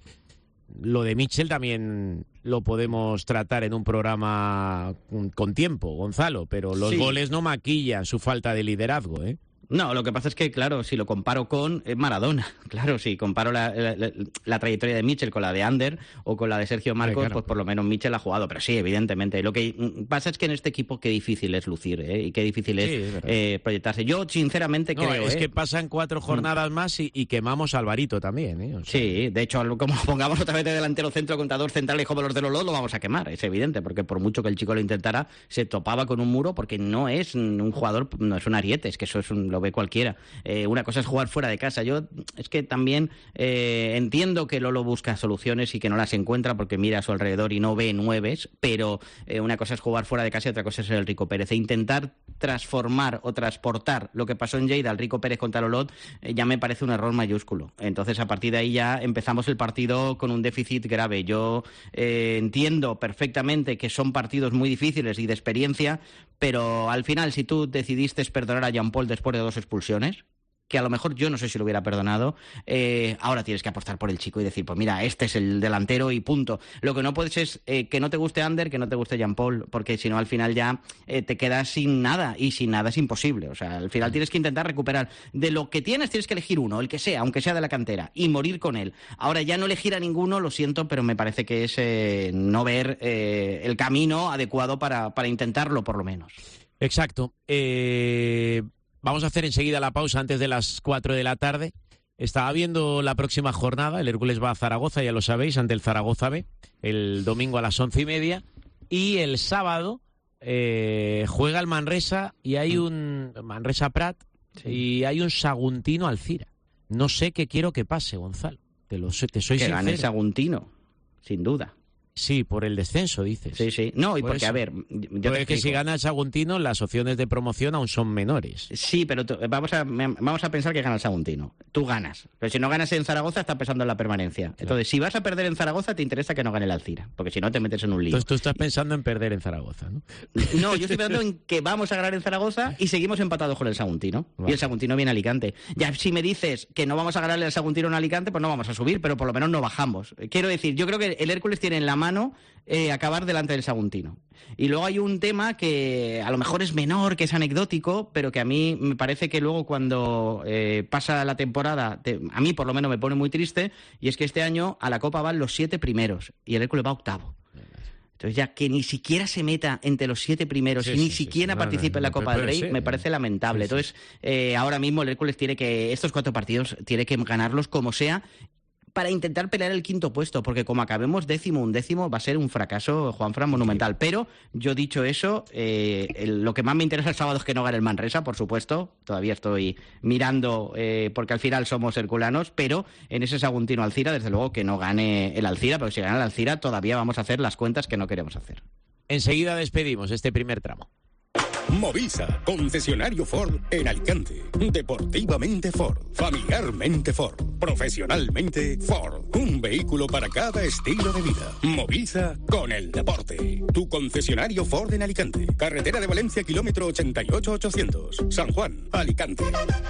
Speaker 4: Lo de Michel también lo podemos tratar en un programa con tiempo, Gonzalo, pero los sí. goles no maquillan su falta de liderazgo, ¿eh?
Speaker 7: No, lo que pasa es que, claro, si lo comparo con eh, Maradona, claro, si comparo la, la, la, la trayectoria de Michel con la de Ander o con la de Sergio Marcos, claro. Pues por lo menos Michel ha jugado, pero sí, evidentemente. Lo que pasa es que en este equipo qué difícil es lucir, ¿eh? Y qué difícil es, sí, es eh, proyectarse. Yo, sinceramente,
Speaker 4: no,
Speaker 7: creo...
Speaker 4: es
Speaker 7: ¿eh?
Speaker 4: que pasan cuatro jornadas mm. más y, y quemamos a Alvarito también, ¿eh? O sea...
Speaker 7: Sí, de hecho, como pongamos otra vez de delantero centro contra dos centrales como los de Lolo, lo vamos a quemar, es evidente, porque por mucho que el chico lo intentara, se topaba con un muro porque no es un jugador, no es un ariete, es que eso es un, lo ve cualquiera. Eh, una cosa es jugar fuera de casa. Yo es que también eh, entiendo que Lolo busca soluciones y que no las encuentra porque mira a su alrededor y no ve nueves, pero eh, una cosa es jugar fuera de casa y otra cosa es el Rico Pérez. E intentar transformar o transportar lo que pasó en Lleida al Rico Pérez contra Lolot eh, ya me parece un error mayúsculo. Entonces, a partir de ahí ya empezamos el partido con un déficit grave. Yo eh, entiendo perfectamente que son partidos muy difíciles y de experiencia, pero al final, si tú decidiste perdonar a Jean Paul después de dos expulsiones, que a lo mejor yo no sé si lo hubiera perdonado, eh, ahora tienes que apostar por el chico y decir, pues mira, este es el delantero y punto. Lo que no puedes es eh, que no te guste Ander, que no te guste Jean Paul, porque si no al final ya eh, te quedas sin nada, y sin nada es imposible. O sea, al final tienes que intentar recuperar. De lo que tienes tienes que elegir uno, el que sea, aunque sea de la cantera, y morir con él. Ahora ya no elegir a ninguno, lo siento, pero me parece que es eh, no ver eh, el camino adecuado para, para intentarlo, por lo menos.
Speaker 4: Exacto. Eh... Vamos a hacer enseguida la pausa antes de las cuatro de la tarde. Estaba viendo la próxima jornada. El Hércules va a Zaragoza, ya lo sabéis, ante el Zaragoza B, el domingo a las once y media. Y el sábado eh, juega el Manresa y hay un Manresa Prat sí. y hay un Saguntino Alcira. No sé qué quiero que pase, Gonzalo. Te lo sé, te soy
Speaker 7: que
Speaker 4: sincero.
Speaker 7: Que gane Saguntino, sin duda.
Speaker 4: Sí, por el descenso, dices.
Speaker 7: Sí, sí. No, y
Speaker 4: por
Speaker 7: porque,
Speaker 4: eso.
Speaker 7: a ver... Yo
Speaker 4: porque que si gana el Saguntino, las opciones de promoción aún son menores.
Speaker 7: Sí, pero tú, vamos, a, vamos a pensar que gana el Saguntino. Tú ganas. Pero si no ganas en Zaragoza, estás pensando en la permanencia. Claro. Entonces, si vas a perder en Zaragoza, te interesa que no gane el Alcira. Porque si no, te metes en un lío.
Speaker 4: Entonces tú estás pensando en perder en Zaragoza, ¿no?
Speaker 7: No, yo estoy pensando en que vamos a ganar en Zaragoza y seguimos empatados con el Saguntino. Vale. Y el Saguntino viene a Alicante. Ya si me dices que no vamos a ganarle al Saguntino en Alicante, pues no vamos a subir, pero por lo menos no bajamos. Quiero decir, yo creo que el Hércules tiene en la mano eh, acabar delante del Saguntino. Y luego hay un tema que a lo mejor es menor, que es anecdótico, pero que a mí me parece que luego cuando eh, pasa la temporada, te, a mí por lo menos me pone muy triste, y es que este año a la Copa van los siete primeros y el Hércules va octavo. Entonces ya que ni siquiera se meta entre los siete primeros, sí, y ni sí, siquiera sí, participe no, no, en la Copa del Rey, ser, me parece lamentable. Sí, sí. Entonces eh, ahora mismo el Hércules tiene que, estos cuatro partidos tiene que ganarlos como sea, para intentar pelear el quinto puesto, porque como acabemos décimo, undécimo, va a ser un fracaso, Juanfran, monumental. Pero, yo dicho eso, eh, el, lo que más me interesa el sábado es que no gane el Manresa, por supuesto. Todavía estoy mirando, eh, porque al final somos herculanos, pero en ese Saguntino Alcira, desde luego que no gane el Alcira, porque si gana el Alcira todavía vamos a hacer las cuentas que no queremos hacer.
Speaker 4: Enseguida despedimos este primer tramo.
Speaker 3: Movisa, concesionario Ford en Alicante. Deportivamente Ford, familiarmente Ford, profesionalmente Ford. Un vehículo para cada estilo de vida. Movisa con el deporte. Tu concesionario Ford en Alicante. Carretera de Valencia, kilómetro ochenta y ocho ochocientos. San Juan, Alicante.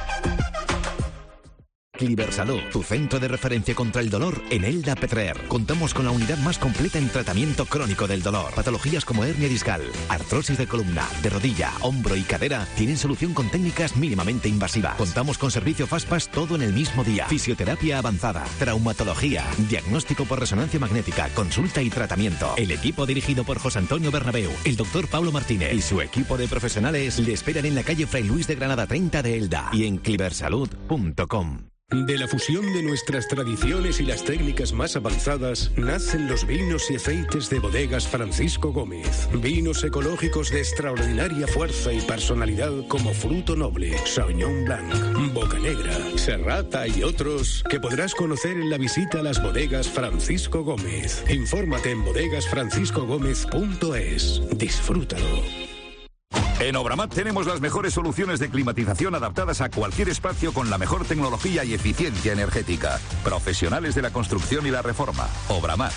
Speaker 8: Cliversalud, tu centro de referencia contra el dolor en Elda Petrer. Contamos con la unidad más completa en tratamiento crónico del dolor. Patologías como hernia discal, artrosis de columna, de rodilla, hombro y cadera tienen solución con técnicas mínimamente invasivas. Contamos con servicio Fastpass todo en el mismo día. Fisioterapia avanzada, traumatología, diagnóstico por resonancia magnética, consulta y tratamiento. El equipo dirigido por José Antonio Bernabéu, el doctor Pablo Martínez y su equipo de profesionales le esperan en la calle Fray Luis de Granada treinta de Elda y en cliversalud punto com.
Speaker 3: De la fusión de nuestras tradiciones y las técnicas más avanzadas nacen los vinos y aceites de Bodegas Francisco Gómez. Vinos ecológicos de extraordinaria fuerza y personalidad como Fruto Noble, Sauvignon Blanc, Bocanegra, Serrata y otros que podrás conocer en la visita a las Bodegas Francisco Gómez. Infórmate en bodegas francisco gómez punto es. Disfrútalo.
Speaker 9: En Obramat tenemos las mejores soluciones de climatización adaptadas a cualquier espacio con la mejor tecnología y eficiencia energética. Profesionales de la construcción y la reforma. Obramat.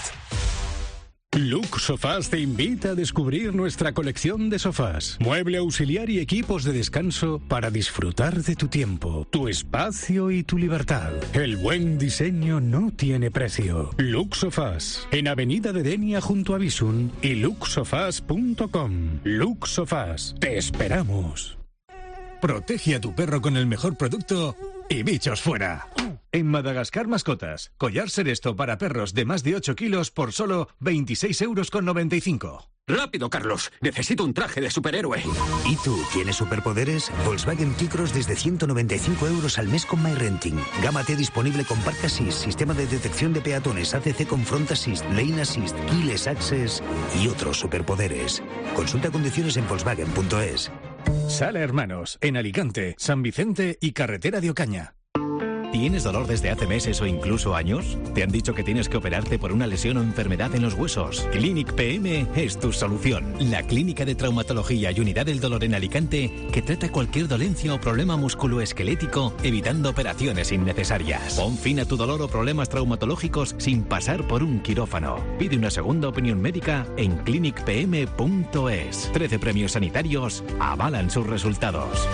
Speaker 3: Lux Sofás te invita a descubrir nuestra colección de sofás, mueble auxiliar y equipos de descanso para disfrutar de tu tiempo, tu espacio y tu libertad. El buen diseño no tiene precio. Lux Sofás, en Avenida de Denia junto a Bisun y lux sofás punto com. Lux Sofás, te esperamos.
Speaker 10: Protege a tu perro con el mejor producto y bichos fuera. En Madagascar Mascotas, collar Seresto para perros de más de ocho kilos por solo veintiséis euros con noventa y cinco.
Speaker 11: ¡Rápido, Carlos! Necesito un traje de superhéroe.
Speaker 12: ¿Y tú tienes superpoderes? Volkswagen T-Cross desde ciento noventa y cinco euros al mes con MyRenting. Gama T disponible con Park Assist, sistema de detección de peatones, A C C con Front Assist, Lane Assist, Keyless Access y otros superpoderes. Consulta condiciones en volkswagen punto es.
Speaker 10: Sala Hermanos, en Alicante, San Vicente y Carretera de Ocaña.
Speaker 8: ¿Tienes dolor desde hace meses o incluso años? ¿Te han dicho que tienes que operarte por una lesión o enfermedad en los huesos? Clinic P M es tu solución. La clínica de traumatología y unidad del dolor en Alicante que trata cualquier dolencia o problema musculoesquelético evitando operaciones innecesarias. Pon fin a tu dolor o problemas traumatológicos sin pasar por un quirófano. Pide una segunda opinión médica en clinic p m punto es. trece premios sanitarios avalan sus resultados.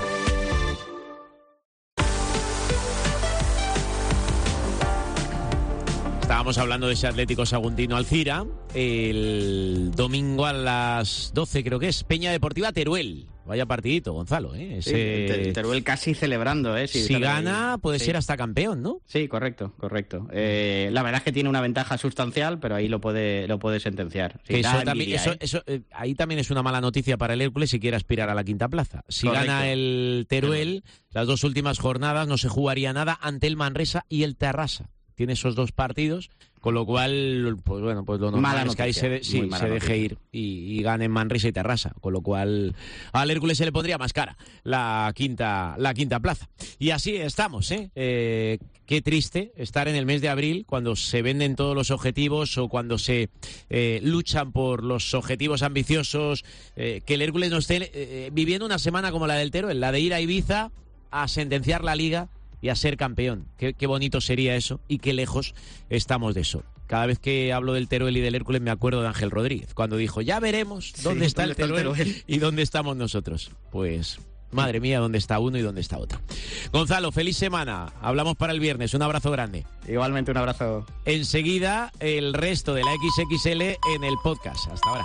Speaker 4: Estábamos hablando de ese Atlético Saguntino Alcira. El domingo a las doce creo que es Peña Deportiva Teruel. Vaya partidito, Gonzalo, ¿eh? Ese...
Speaker 7: Sí, Teruel casi celebrando, ¿eh?
Speaker 4: Si, si gana, puede sí. ser hasta campeón, ¿no?
Speaker 7: Sí, correcto, correcto. Eh, la verdad es que tiene una ventaja sustancial, pero ahí lo puede lo puede sentenciar. Sí,
Speaker 4: eso también, envidia, eso, ¿eh? eso, eh, ahí también es una mala noticia para el Hércules si quiere aspirar a la quinta plaza. Si correcto. Gana el Teruel, las dos últimas jornadas no se jugaría nada ante el Manresa y el Terrassa. Tiene esos dos partidos, con lo cual, pues bueno, pues lo normal mala es que ahí se, de, sí, se deje ir y, y ganen Manresa y Terrassa, con lo cual al Hércules se le pondría más cara la quinta, la quinta plaza. Y así estamos, ¿eh? eh qué triste estar en el mes de abril cuando se venden todos los objetivos o cuando se eh, luchan por los objetivos ambiciosos, eh, que el Hércules no esté eh, viviendo una semana como la del Teruel, la de ir a Ibiza a sentenciar la Liga y a ser campeón. Qué, qué bonito sería eso y qué lejos estamos de eso. Cada vez que hablo del Teruel y del Hércules me acuerdo de Ángel Rodríguez, cuando dijo, ya veremos dónde sí, está, el, Teruel el Teruel y dónde estamos nosotros. Pues Madre mía, ¿dónde está uno y dónde está otro? Gonzalo, feliz semana. Hablamos para el viernes. Un abrazo grande.
Speaker 13: Igualmente, un abrazo.
Speaker 4: Enseguida, el resto de la equis equis ele en el podcast. Hasta ahora.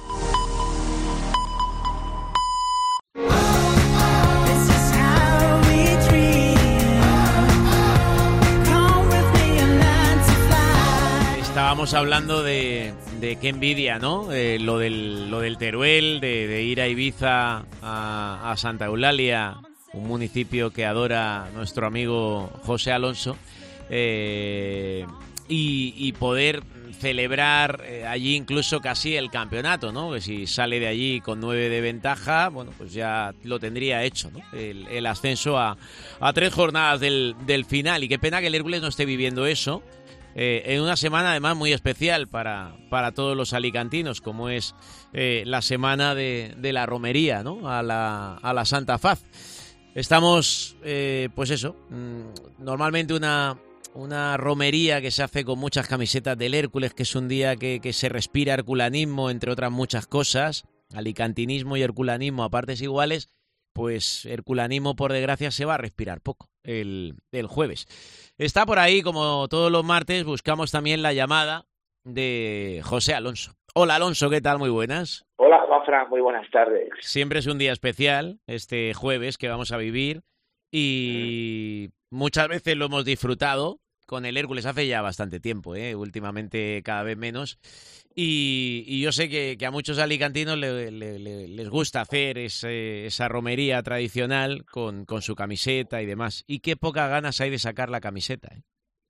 Speaker 4: Estábamos hablando de, de qué envidia, ¿no? Eh, lo del lo del Teruel, de, de ir a Ibiza, a, a Santa Eulalia, un municipio que adora nuestro amigo José Alonso, eh, y, y poder celebrar eh, allí incluso casi el campeonato, ¿no? Que si sale de allí con nueve de ventaja, bueno, pues ya lo tendría hecho, ¿no? El, el ascenso a, a tres jornadas del, del final. Y qué pena que el Hércules no esté viviendo eso. Eh, en una semana además muy especial para, para todos los alicantinos, como es eh, la semana de, de la romería, ¿no? A la, a la Santa Faz. Estamos, eh, pues eso, mmm, normalmente una, una romería que se hace con muchas camisetas del Hércules, que es un día que, que se respira herculanismo, entre otras muchas cosas, alicantinismo y herculanismo a partes iguales. Pues herculanismo, por desgracia, se va a respirar poco el, el jueves. Está por ahí, como todos los martes, buscamos también la llamada de José Alonso. Hola, Alonso, ¿qué tal? Muy buenas.
Speaker 14: Hola, Juanfran, muy buenas tardes.
Speaker 4: Siempre es un día especial, este jueves que vamos a vivir, y mm. muchas veces lo hemos disfrutado con el Hércules hace ya bastante tiempo, ¿eh? Últimamente cada vez menos. Y, y yo sé que, que a muchos alicantinos le, le, le, les gusta hacer ese, esa romería tradicional con, con su camiseta y demás. Y qué pocas ganas hay de sacar la camiseta, ¿eh?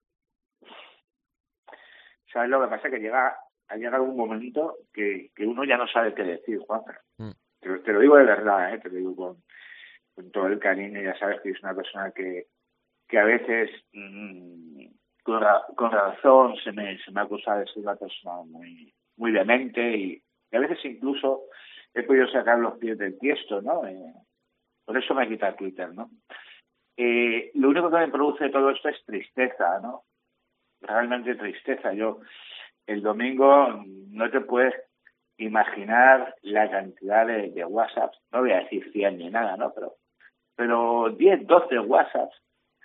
Speaker 14: ¿Sabes lo que pasa? Que llega, ha llegado un momento que, que uno ya no sabe qué decir, Juan. Mm. Te, te lo digo de verdad, ¿eh? Te lo digo con, con todo el cariño. Ya sabes que es una persona que, que a veces... Mmm, Con, con razón se me se me ha acusado de ser una persona muy muy demente y, y a veces incluso he podido sacar los pies del tiesto, ¿no? Eh, por eso me quita Twitter, ¿no? Eh, lo único que me produce todo esto es tristeza, ¿no? Realmente tristeza. Yo el domingo no te puedes imaginar la cantidad de, de WhatsApps, no voy a decir cien ni nada, ¿no? Pero pero diez, doce WhatsApps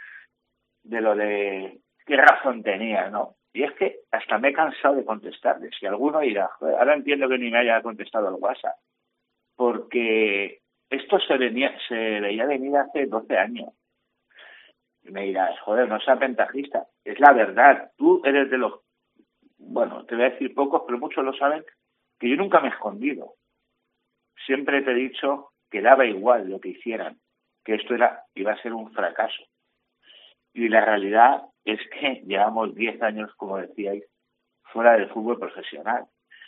Speaker 14: de lo de qué razón tenía, ¿no? Y es que hasta me he cansado de contestarles. Si alguno dirá, joder, ahora entiendo que ni me haya contestado el WhatsApp, porque esto se venía, se veía venir hace doce años. Y me dirás, joder, no seas ventajista. Es la verdad. Tú eres de los, bueno, te voy a decir pocos, pero muchos lo saben, que yo nunca me he escondido. Siempre te he dicho que daba igual lo que hicieran, que esto era iba a ser un fracaso. Y la realidad es que llevamos diez años, como decíais, fuera del fútbol profesional.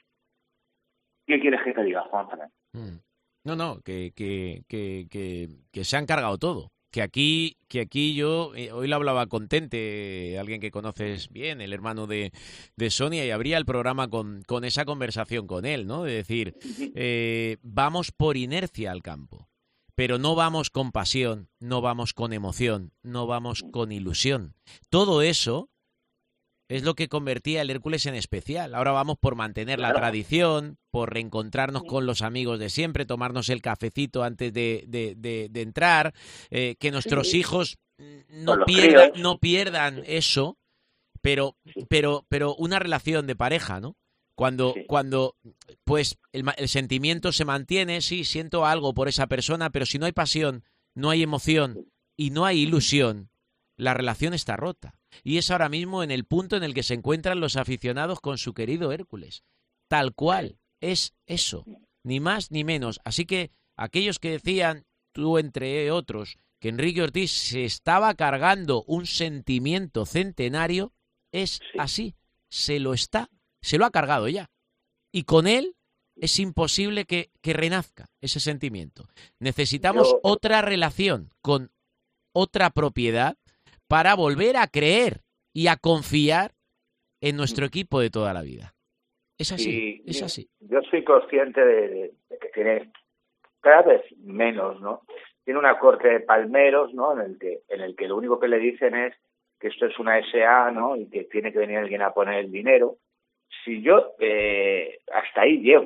Speaker 14: ¿Qué quieres que te diga, Juanfran?
Speaker 4: No, no, que, que, que, que, que se han cargado todo. Que aquí, que aquí yo, eh, hoy lo hablaba con Tente, alguien que conoces bien, el hermano de, de Sonia, y abría el programa con, con esa conversación con él, ¿no? De decir, eh, vamos por inercia al campo. Pero no vamos con pasión, no vamos con emoción, no vamos con ilusión. Todo eso es lo que convertía el Hércules en especial. Ahora vamos por mantener la tradición, por reencontrarnos con los amigos de siempre, tomarnos el cafecito antes de, de, de, de entrar, eh, que nuestros sí. hijos no pierdan, no pierdan eso, pero, pero, pero una relación de pareja, ¿no? Cuando, sí. cuando pues el, el sentimiento se mantiene, sí, siento algo por esa persona, pero si no hay pasión, no hay emoción y no hay ilusión, la relación está rota. Y es ahora mismo en el punto en el que se encuentran los aficionados con su querido Hércules. Tal cual, es eso, ni más ni menos. Así que aquellos que decían, tú entre otros, que Enrique Ortiz se estaba cargando un sentimiento centenario, es sí. así, se lo está. Se lo ha cargado ya. Y con él es imposible que, que renazca ese sentimiento. Necesitamos Yo... otra relación con otra propiedad para volver a creer y a confiar en nuestro equipo de toda la vida. Es así,
Speaker 14: y,
Speaker 4: es así.
Speaker 14: Yo soy consciente de, de, de que tiene cada vez menos, ¿no? Tiene una corte de palmeros, ¿no? En el que, en el que lo único que le dicen es que esto es una ese a, ¿no? Y que tiene que venir alguien a poner el dinero. Si yo eh, hasta ahí llego,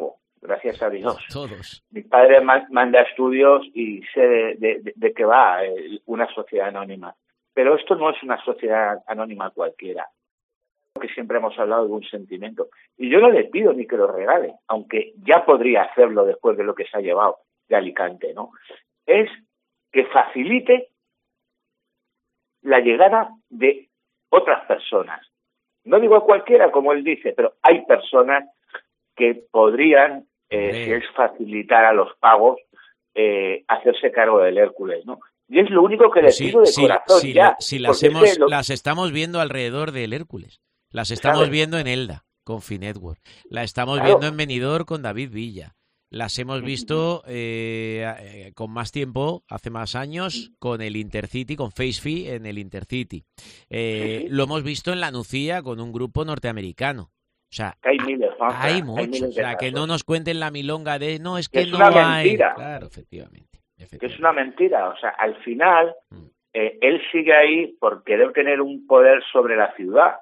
Speaker 14: gracias a Dios.
Speaker 4: Todos.
Speaker 14: Mi padre ma- manda estudios y sé de, de, de qué va eh, una sociedad anónima. Pero esto no es una sociedad anónima cualquiera, porque siempre hemos hablado de un sentimiento. Y yo no le pido ni que lo regale, aunque ya podría hacerlo después de lo que se ha llevado de Alicante, ¿no? Es que facilite la llegada de otras personas. No digo cualquiera, como él dice, pero hay personas que podrían, eh, si es facilitar a los pagos, eh, hacerse cargo del Hércules, ¿no? Y es lo único que le
Speaker 4: Sí,
Speaker 14: pido de
Speaker 4: sí,
Speaker 14: corazón
Speaker 4: sí,
Speaker 14: ya.
Speaker 4: la- si las,
Speaker 14: porque es
Speaker 4: hemos,
Speaker 14: que lo-
Speaker 4: las estamos viendo alrededor del Hércules. Las estamos
Speaker 14: ¿Sabes?
Speaker 4: viendo en Elda, con Finetwork. La estamos
Speaker 14: Claro.
Speaker 4: viendo en Benidorm con David Villa. Las hemos visto eh, eh, con más tiempo, hace más años, con el Intercity, con Face Fee en el Intercity. Eh,
Speaker 14: Sí, sí.
Speaker 4: Lo hemos visto en La Nucía con un grupo norteamericano. O sea,
Speaker 14: Hay miles, Juanfran,
Speaker 4: hay
Speaker 14: hay
Speaker 4: mucho.
Speaker 14: miles
Speaker 4: O
Speaker 14: de
Speaker 4: sea, que
Speaker 14: casos.
Speaker 4: no nos cuenten la milonga de no, es
Speaker 14: Que
Speaker 4: que
Speaker 14: es
Speaker 4: no
Speaker 14: una
Speaker 4: hay.
Speaker 14: mentira.
Speaker 4: Claro, efectivamente.
Speaker 14: que es una mentira. O sea, al final, eh, él sigue ahí por querer tener un poder sobre la ciudad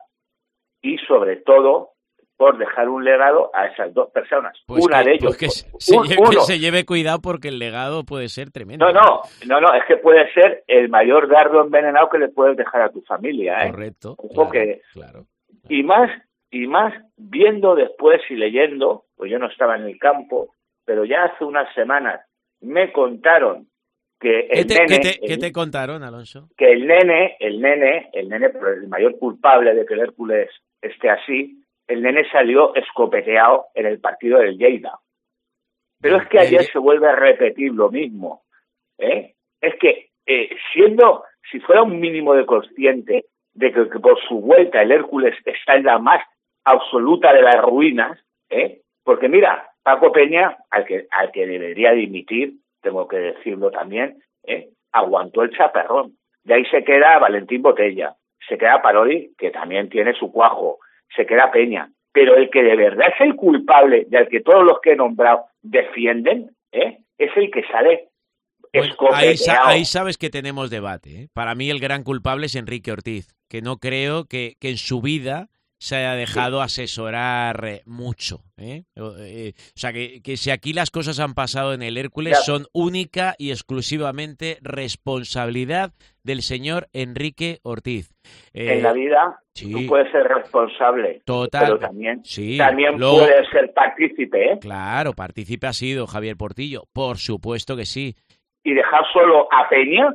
Speaker 14: y, sobre todo, por dejar un legado a esas dos personas.
Speaker 4: Pues
Speaker 14: Una
Speaker 4: que,
Speaker 14: de ellos,
Speaker 4: pues que se, se
Speaker 14: un-
Speaker 4: lleve, que
Speaker 14: uno.
Speaker 4: se lleve cuidado porque el legado puede ser tremendo.
Speaker 14: No, no, no, no, es que puede ser el mayor dardo envenenado que le puedes dejar a tu familia, ¿eh?
Speaker 4: Correcto.
Speaker 14: Ojo
Speaker 4: Claro,
Speaker 14: que-
Speaker 4: claro.
Speaker 14: Y más, y más viendo después y leyendo, pues yo no estaba en el campo, pero ya hace unas semanas me contaron que
Speaker 4: ¿Qué
Speaker 14: el
Speaker 4: te,
Speaker 14: nene,
Speaker 4: qué te-
Speaker 14: el-
Speaker 4: qué te contaron, Alonso?
Speaker 14: que el nene, el nene, el nene, el mayor culpable de que el Hércules esté así, el nene salió escopeteado en el partido del Lleida. Pero es que
Speaker 4: Del
Speaker 14: ayer
Speaker 4: Lle-
Speaker 14: se vuelve a repetir lo mismo, ¿eh? Es que eh, siendo, si fuera un mínimo de consciente de que, que por su vuelta el Hércules está en la más absoluta de las ruinas, ¿eh? Porque mira, Paco Peña, al que al que debería dimitir, tengo que decirlo también, ¿eh? Aguantó el chaperrón. De ahí se queda Valentín Botella, se queda Parodi, que también tiene su cuajo, se queda Peña. Pero el que de verdad es el culpable y al que todos los que he nombrado defienden, ¿eh? Es el que sale
Speaker 4: Bueno,
Speaker 14: escopeteado.
Speaker 4: ahí, sa- ahí sabes que tenemos debate. ¿eh? Para mí el gran culpable es Enrique Ortiz, que no creo que, que en su vida se haya dejado asesorar eh, mucho. ¿eh? O, eh, o sea, que, que si aquí las cosas han pasado en el Hércules
Speaker 14: Ya.
Speaker 4: son única y exclusivamente responsabilidad del señor Enrique Ortiz. Eh,
Speaker 14: En la vida
Speaker 4: sí.
Speaker 14: tú puedes ser responsable,
Speaker 4: Total.
Speaker 14: pero también,
Speaker 4: Sí.
Speaker 14: también
Speaker 4: Luego-
Speaker 14: puedes ser partícipe, ¿eh?
Speaker 4: Claro, partícipe ha sido Javier Portillo, por supuesto que sí.
Speaker 14: Y dejar solo a Peña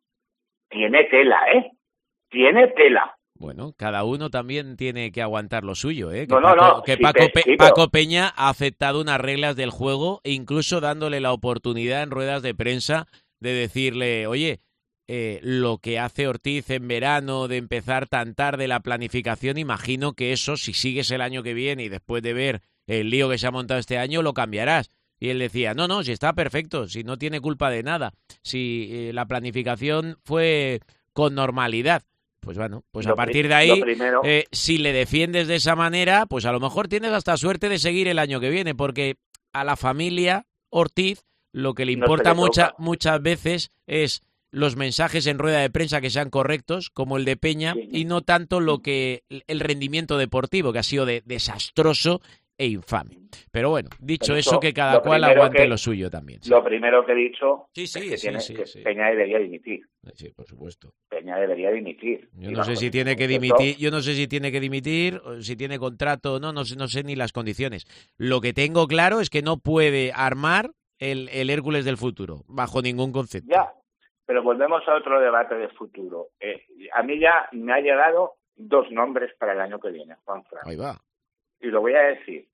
Speaker 14: tiene tela, ¿eh? Tiene tela.
Speaker 4: Bueno, cada uno también tiene que aguantar lo suyo, ¿eh? Que
Speaker 14: No, no,
Speaker 4: Paco,
Speaker 14: no,
Speaker 4: que
Speaker 14: sí,
Speaker 4: Paco,
Speaker 14: pe-
Speaker 4: Pe-
Speaker 14: sí, pero-
Speaker 4: Paco Peña ha aceptado unas reglas del juego e incluso dándole la oportunidad en ruedas de prensa de decirle, oye, eh, lo que hace Ortiz en verano de empezar tan tarde la planificación, imagino que eso, si sigues el año que viene y después de ver el lío que se ha montado este año, lo cambiarás. Y él decía, no, no, si está perfecto, si no tiene culpa de nada, si eh, la planificación fue con normalidad. Pues bueno, pues
Speaker 14: Lo
Speaker 4: a partir
Speaker 14: pri-
Speaker 4: de ahí,
Speaker 14: lo primero-
Speaker 4: eh, si le defiendes de esa manera, pues a lo mejor tienes hasta suerte de seguir el año que viene, porque a la familia Ortiz lo que le
Speaker 14: No se
Speaker 4: importa
Speaker 14: le
Speaker 4: mucha,
Speaker 14: toca.
Speaker 4: muchas veces es los mensajes en rueda de prensa que sean correctos, como el de Peña, y no tanto lo que el rendimiento deportivo, que ha sido de, desastroso e infame. Pero bueno, dicho
Speaker 14: Pero
Speaker 4: eso,
Speaker 14: eso,
Speaker 4: que cada
Speaker 14: lo
Speaker 4: cual
Speaker 14: primero
Speaker 4: aguante
Speaker 14: que-
Speaker 4: lo suyo también. sí.
Speaker 14: Lo primero que he dicho
Speaker 4: Sí, sí,
Speaker 14: es que,
Speaker 4: sí,
Speaker 14: tiene,
Speaker 4: sí,
Speaker 14: que
Speaker 4: sí.
Speaker 14: Peña debería dimitir.
Speaker 4: Sí, por supuesto.
Speaker 14: Peña debería dimitir.
Speaker 4: Yo
Speaker 14: Y
Speaker 4: no sé
Speaker 14: bajo
Speaker 4: si
Speaker 14: ningún
Speaker 4: tiene que
Speaker 14: concepto-
Speaker 4: dimitir, yo no sé si tiene que dimitir, o si tiene contrato o no, no sé, no sé ni las condiciones. Lo que tengo claro es que no puede armar el, el Hércules del futuro, bajo ningún concepto.
Speaker 14: Ya, pero volvemos a otro debate de futuro. Eh, a mí ya me ha llegado dos nombres para el año que viene, Juan Fran.
Speaker 4: Ahí va.
Speaker 14: Y lo voy a decir.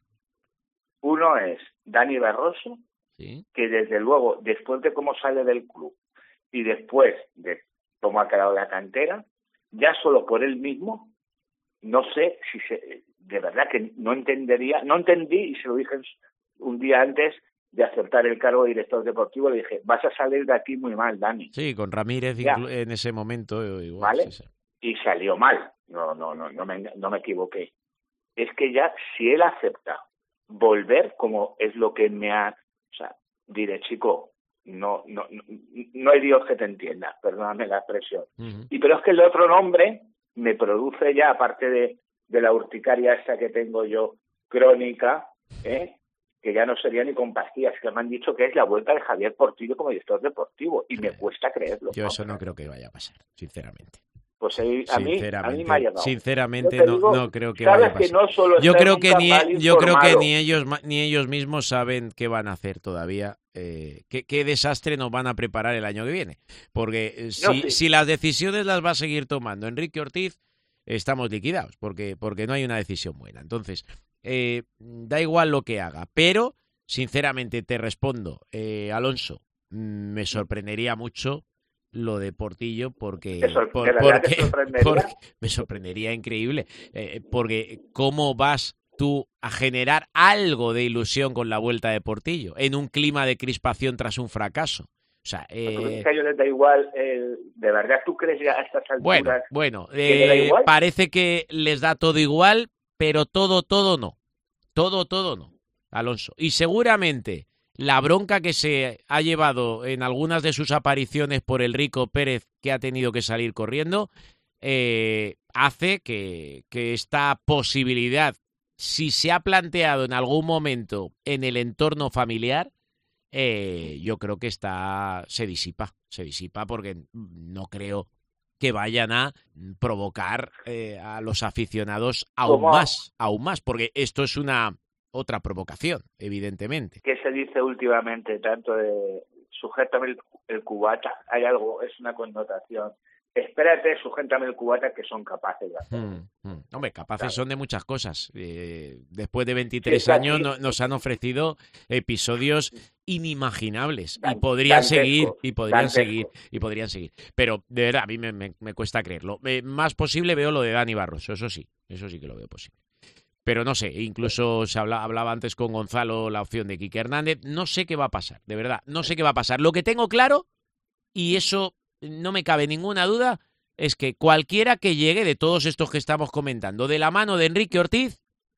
Speaker 14: Uno es Dani Barroso,
Speaker 4: Sí.
Speaker 14: que desde luego, después de cómo sale del club y después de cómo ha quedado la cantera, ya solo por él mismo, no sé si se, de verdad que no entendería, no entendí y se lo dije un día antes de aceptar el cargo de director deportivo, le dije, vas a salir de aquí muy mal, Dani.
Speaker 4: Sí, con Ramírez
Speaker 14: Ya.
Speaker 4: inclu- en ese momento eh, igual.
Speaker 14: ¿Vale?
Speaker 4: sí, sí.
Speaker 14: Y salió mal, no, no, no, no me, no me equivoqué. Es que ya, si él acepta volver, como es lo que me ha, o sea, diré, chico, no, no, no, no hay Dios que te entienda, perdóname la expresión.
Speaker 4: Ujú.
Speaker 14: Y pero es que el otro nombre me produce ya, aparte de, de la urticaria esa que tengo yo, crónica, ¿eh? que ya no sería ni con pastillas, que me han dicho que es la vuelta de Javier Portillo como director deportivo, y me cuesta creerlo.
Speaker 4: Yo eso no creo que vaya a pasar, sinceramente.
Speaker 14: Pues eh, a, mí, a mí me ha llegado.
Speaker 4: Sinceramente no,
Speaker 14: digo,
Speaker 4: no creo que vaya a pasar.
Speaker 14: Que no solo
Speaker 4: yo creo que ni yo creo que
Speaker 14: informado.
Speaker 4: ni ellos ni ellos mismos saben qué van a hacer todavía. Eh, qué, qué desastre nos van a preparar el año que viene, porque eh, si,
Speaker 14: no, sí.
Speaker 4: si las decisiones las va a seguir tomando Enrique Ortiz, estamos liquidados, porque porque no hay una decisión buena. Entonces eh, da igual lo que haga, pero sinceramente te respondo, eh, Alonso, me sorprendería mucho lo de Portillo, porque, por, porque, porque me sorprendería increíble, eh, porque cómo vas tú a generar algo de ilusión con la vuelta de Portillo en un clima de crispación tras un fracaso. O sea, eh...
Speaker 14: a ellos les da igual, eh, ¿de verdad tú crees ya a estas alturas?
Speaker 4: Bueno, bueno,
Speaker 14: que eh,
Speaker 4: parece que les da todo igual, pero todo, todo no. Todo, todo no, Alonso. Y seguramente la bronca que se ha llevado en algunas de sus apariciones por el Rico Pérez, que ha tenido que salir corriendo, eh, hace que, que esta posibilidad, si se ha planteado en algún momento en el entorno familiar, eh, yo creo que está se disipa, se disipa porque no creo que vayan a provocar eh, a los aficionados aún
Speaker 14: ¿Cómo?
Speaker 4: más, aún más, porque esto es una otra provocación, evidentemente.
Speaker 14: ¿Qué se dice últimamente tanto de sujétame el, el cubata? Hay algo, es una connotación. Espérate, sujétame el cubata, que son capaces de hacerlo.
Speaker 4: Hmm, hmm. Hombre, capaces claro. son de muchas cosas. Eh, después de veintitrés
Speaker 14: sí,
Speaker 4: años
Speaker 14: sí.
Speaker 4: no, nos han ofrecido episodios inimaginables y podrían dantesco, seguir y podrían dantesco. seguir y podrían seguir. Pero de verdad a mí me, me, me cuesta creerlo. Eh, más posible veo lo de Dani Barroso, eso sí, eso sí que lo veo posible. Pero no sé, incluso se habla, hablaba antes con Gonzalo la opción de Quique Hernández. No sé qué va a pasar, de verdad, no sé qué va a pasar. Lo que tengo claro, y eso no me cabe ninguna duda, es que cualquiera que llegue de todos estos que estamos comentando, de la mano de Enrique Ortiz,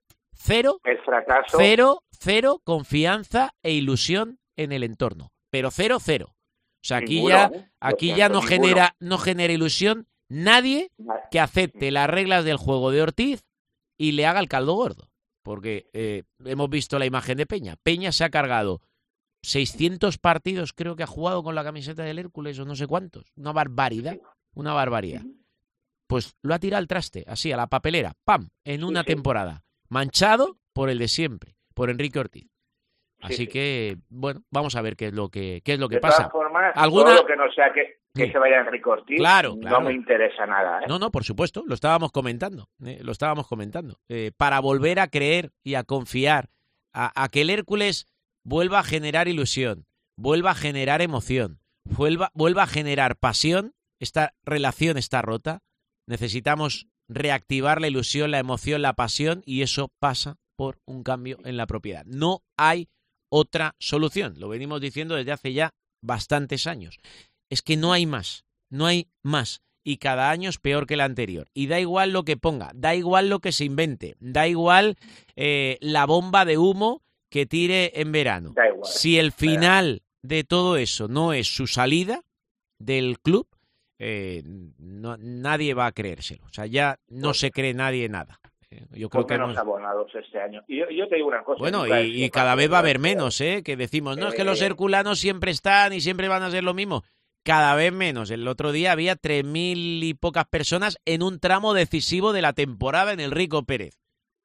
Speaker 4: cero,
Speaker 14: el fracaso,
Speaker 4: cero, cero confianza e ilusión en el entorno. Pero cero, cero. O sea, aquí
Speaker 14: ninguno,
Speaker 4: ya,
Speaker 14: ¿eh?
Speaker 4: aquí
Speaker 14: siento,
Speaker 4: ya no
Speaker 14: ninguno.
Speaker 4: genera, no genera ilusión nadie que acepte las reglas del juego de Ortiz y le haga el caldo gordo. Porque eh, hemos visto la imagen de Peña. Peña se ha cargado seiscientos partidos, creo que ha jugado con la camiseta del Hércules o no sé cuántos. Una barbaridad, una barbaridad. Pues lo ha tirado al traste, así, a la papelera, ¡pam!, en una
Speaker 14: sí, sí.
Speaker 4: temporada. Manchado por el de siempre, por Enrique Ortiz. Así
Speaker 14: sí,
Speaker 4: que, bueno, vamos a ver qué es lo que, qué es lo que
Speaker 14: de
Speaker 4: pasa.
Speaker 14: todas formas,
Speaker 4: ¿Alguna...
Speaker 14: todo lo que no sea que, que
Speaker 4: sí.
Speaker 14: se vaya Enrique Ortiz,
Speaker 4: claro, claro.
Speaker 14: no me interesa nada. ¿eh?
Speaker 4: No, no, por supuesto, lo estábamos comentando, eh, lo estábamos comentando. Eh, para volver a creer y a confiar, a, a que el Hércules vuelva a generar ilusión, vuelva a generar emoción, vuelva, vuelva a generar pasión, esta relación está rota, necesitamos reactivar la ilusión, la emoción, la pasión, y eso pasa por un cambio en la propiedad. No hay otra solución, lo venimos diciendo desde hace ya bastantes años. Es que no hay más, no hay más, y cada año es peor que el anterior. Y da igual lo que ponga, da igual lo que se invente, da igual eh, la bomba de humo que tire en verano.
Speaker 14: Da igual.
Speaker 4: Si el final de todo eso no es su salida del club, eh, no, nadie va a creérselo. O sea, ya no pues, se cree nadie nada. Yo creo que
Speaker 14: menos
Speaker 4: hemos...
Speaker 14: abonados este año. Y yo, yo te digo una cosa.
Speaker 4: Bueno, y, y cada vez va a haber menos, ¿eh? Que decimos, no, eh, es que los herculanos siempre están y siempre van a ser lo mismo. Cada vez menos. El otro día había tres mil y pocas personas en un tramo decisivo de la temporada en el Rico Pérez.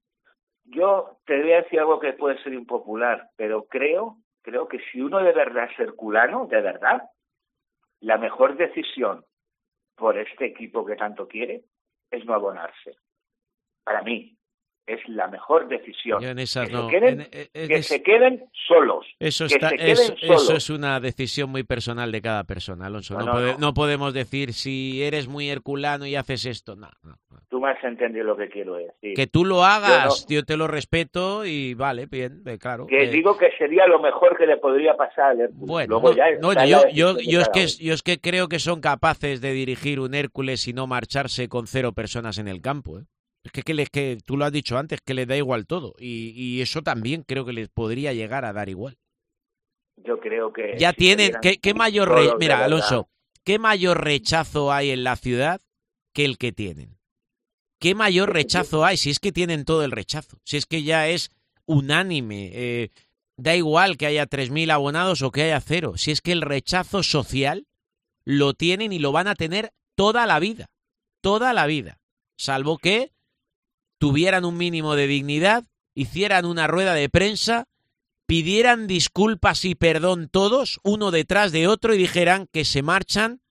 Speaker 14: Yo te voy a decir algo que puede ser impopular, pero creo, creo que si uno de verdad es herculano, de verdad, la mejor decisión por este equipo que tanto quiere es no abonarse. Para mí es la mejor decisión.
Speaker 4: Yo en esas
Speaker 14: que,
Speaker 4: no,
Speaker 14: se queden,
Speaker 4: en, en,
Speaker 14: que
Speaker 4: es,
Speaker 14: se queden solos.
Speaker 4: Eso,
Speaker 14: que
Speaker 4: está,
Speaker 14: se queden
Speaker 4: eso,
Speaker 14: solos.
Speaker 4: eso es una decisión muy personal de cada persona, Alonso. No,
Speaker 14: no,
Speaker 4: no,
Speaker 14: no,
Speaker 4: pode,
Speaker 14: no.
Speaker 4: no podemos decir si eres muy herculano y haces esto. No, no, no.
Speaker 14: Tú me has entendido lo que quiero decir.
Speaker 4: Que tú lo hagas,
Speaker 14: yo,
Speaker 4: no, yo te lo respeto y vale, bien, claro.
Speaker 14: Que
Speaker 4: eh,
Speaker 14: digo que sería lo mejor que le podría pasar al Hércules.
Speaker 4: Bueno,
Speaker 14: Luego
Speaker 4: no,
Speaker 14: ya
Speaker 4: no, yo, yo, yo, es que, yo es que creo que son capaces de dirigir un Hércules y no marcharse con cero personas en el campo, ¿eh? Es que, que, les, que tú lo has dicho antes, que les da igual todo. Y, y eso también creo que les podría llegar a dar igual.
Speaker 14: Yo creo que...
Speaker 4: Ya
Speaker 14: si
Speaker 4: tienen... ¿Qué, qué mayor re, Mira, Alonso,
Speaker 14: verdad.
Speaker 4: ¿qué mayor rechazo hay en la ciudad que el que tienen? ¿Qué mayor rechazo hay? Si es que tienen todo el rechazo. Si es que ya es unánime. Eh, da igual que haya tres mil abonados o que haya cero. Si es que el rechazo social lo tienen y lo van a tener toda la vida. Toda la vida. Salvo que tuvieran un mínimo de dignidad, hicieran una rueda de prensa, pidieran disculpas y perdón todos, uno detrás de otro, y dijeran que se marchan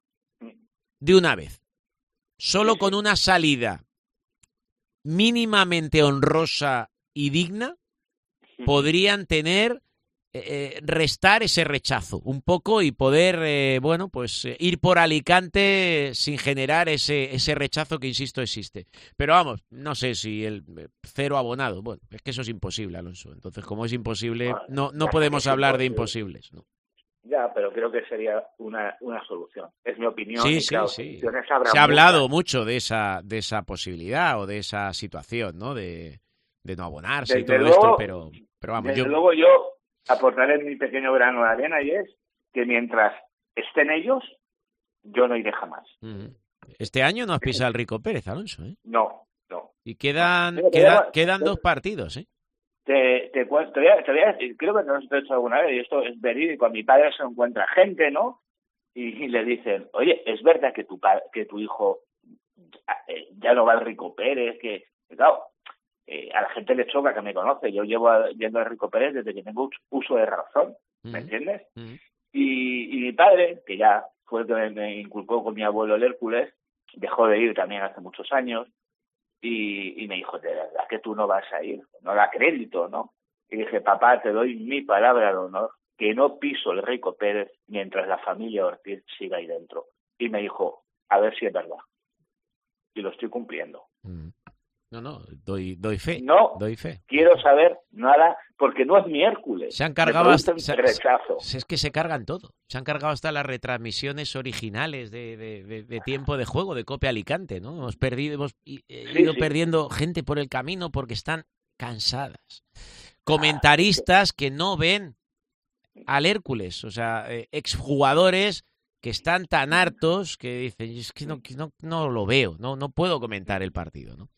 Speaker 4: de una vez. Solo con una salida mínimamente honrosa y digna podrían tener, eh, restar ese rechazo un poco y poder, eh, bueno, pues eh, ir por Alicante sin generar ese, ese rechazo que, insisto, existe. Pero vamos, no sé si el cero abonado, bueno, es que eso es imposible, Alonso. Entonces, como es imposible, no, no podemos hablar de imposibles, ¿no?
Speaker 14: Ya, pero creo que sería una, una solución. Es mi opinión.
Speaker 4: Sí,
Speaker 14: y
Speaker 4: sí,
Speaker 14: claro,
Speaker 4: sí.
Speaker 14: habrá
Speaker 4: Se ha hablado
Speaker 14: muchas.
Speaker 4: mucho de esa, de esa posibilidad o de esa situación, ¿no? De, de no abonarse y
Speaker 14: Desde
Speaker 4: todo
Speaker 14: luego,
Speaker 4: esto, pero, pero vamos,
Speaker 14: Desde
Speaker 4: yo...
Speaker 14: luego yo aportaré mi pequeño grano de arena, y es que mientras estén ellos, yo no iré jamás.
Speaker 4: Este año no has pisado el Rico Pérez, Alonso, ¿eh?
Speaker 14: No, no.
Speaker 4: Y quedan,
Speaker 14: Pero
Speaker 4: queda,
Speaker 14: tenemos-
Speaker 4: quedan dos partidos, ¿eh?
Speaker 14: Te, te, cuen- te voy a, te voy a decir, creo que no lo he hecho alguna vez, y esto es verídico. A mi padre se encuentra gente, ¿no? Y, y le dicen, oye, ¿es verdad que tu pa- que tu hijo eh, ya no va al Rico Pérez? Que, que claro, eh, a la gente le choca, que me conoce. Yo llevo a- yendo al Rico Pérez desde que tengo uso de razón, ¿me entiendes? Y, y mi padre, que ya fue el que me, me inculcó con mi abuelo el Hércules, dejó de ir también hace muchos años, y, y me dijo, de verdad que tú no vas a ir, no da crédito, ¿no? Y dije, papá, te doy mi palabra de honor que no piso el Rico Pérez mientras la familia Ortiz siga ahí dentro. Y me dijo, a ver si es verdad. Y lo estoy cumpliendo.
Speaker 4: No, no, doy, doy fe.
Speaker 14: No
Speaker 4: doy fe.
Speaker 14: quiero saber nada, porque no es mi Hércules.
Speaker 4: Se han
Speaker 14: Me
Speaker 4: cargado
Speaker 14: produce
Speaker 4: hasta, se-
Speaker 14: rechazo.
Speaker 4: se- es que se cargan todo. Se han cargado hasta las retransmisiones originales de, de- de- de tiempo de juego de Cope Alicante, ¿no? Hemos perdido, hemos i- eh,
Speaker 14: Sí,
Speaker 4: ido
Speaker 14: sí.
Speaker 4: perdiendo gente por el camino porque están cansadas. Comentaristas que no ven al Hércules, o sea, eh, exjugadores que están tan hartos que dicen, es que no, que no, no lo veo, no, no puedo comentar el partido, ¿no?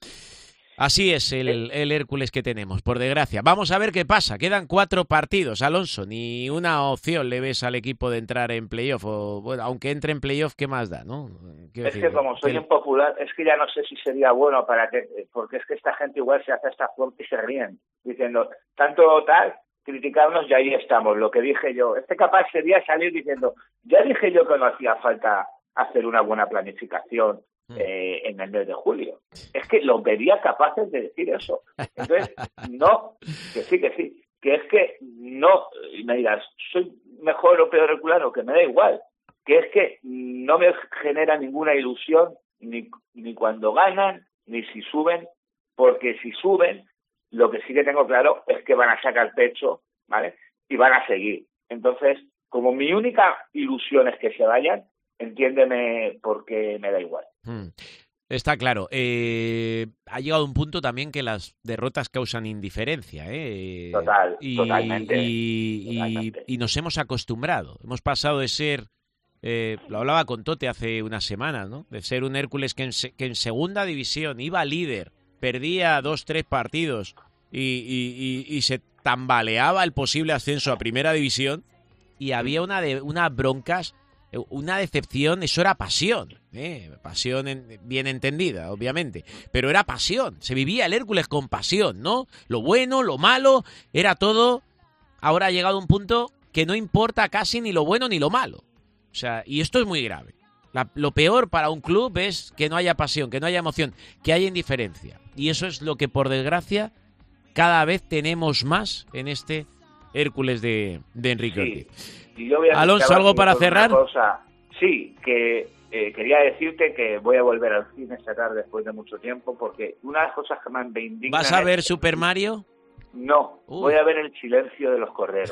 Speaker 4: Así es el, el Hércules que tenemos, por desgracia. Vamos a ver qué pasa. Quedan cuatro partidos, Alonso. Ni una opción le ves al equipo de entrar en playoff. O, bueno, aunque entre en playoff, ¿qué más da, no? Quiero
Speaker 14: Es
Speaker 4: decir,
Speaker 14: que como soy
Speaker 4: que-
Speaker 14: impopular, es que ya no sé si sería bueno para que, porque es que esta gente igual se hace esta fuerte y se ríen, diciendo, tanto tal, criticarnos y ahí estamos, lo que dije yo. Este capaz sería salir diciendo, ya dije yo que no hacía falta hacer una buena planificación eh, en el mes de julio. Es que los vería capaces de decir eso. Entonces, no, que sí, que sí, que es que no, y me dirás, soy mejor o peor herculano, que me da igual, que es que no me genera ninguna ilusión ni, ni cuando ganan, ni si suben, porque si suben, lo que sí que tengo claro es que van a sacar pecho, ¿vale? Y van a seguir. Entonces, como mi única ilusión es que se vayan, entiéndeme porque me da igual.
Speaker 4: Mm. Está claro. Eh, ha llegado un punto también que las derrotas causan indiferencia, ¿eh?
Speaker 14: Total,
Speaker 4: y,
Speaker 14: totalmente,
Speaker 4: y, y-
Speaker 14: totalmente.
Speaker 4: y nos hemos acostumbrado. Hemos pasado de ser, eh, lo hablaba con Tote hace unas semanas, ¿no? De ser un Hércules que en, se- que en segunda división iba líder, perdía dos, tres partidos y, y- y- y se tambaleaba el posible ascenso a primera división, y había una de unas broncas, una decepción. Eso era pasión, ¿eh? Pasión en- bien entendida, obviamente, pero era pasión. Se vivía el Hércules con pasión, ¿no? Lo bueno, lo malo, era todo. Ahora ha llegado un punto que no importa casi ni lo bueno ni lo malo. O sea, y esto es muy grave. La- lo peor para un club es que no haya pasión, que no haya emoción, que haya indiferencia. Y eso es lo que, por desgracia, cada vez tenemos más en este Hércules de, de Enrique
Speaker 14: Sí.
Speaker 4: Ortiz.
Speaker 14: Y yo voy a
Speaker 4: Alonso,
Speaker 14: acabar
Speaker 4: ¿algo para
Speaker 14: con una
Speaker 4: cerrar?
Speaker 14: cosa. Sí, que eh, quería decirte que voy a volver al cine esta tarde después de mucho tiempo, porque una de las cosas que más me indignan
Speaker 4: ¿Vas a
Speaker 14: es-
Speaker 4: ver Super Mario?
Speaker 14: No,
Speaker 4: Uy.
Speaker 14: voy a ver El silencio de los corderos.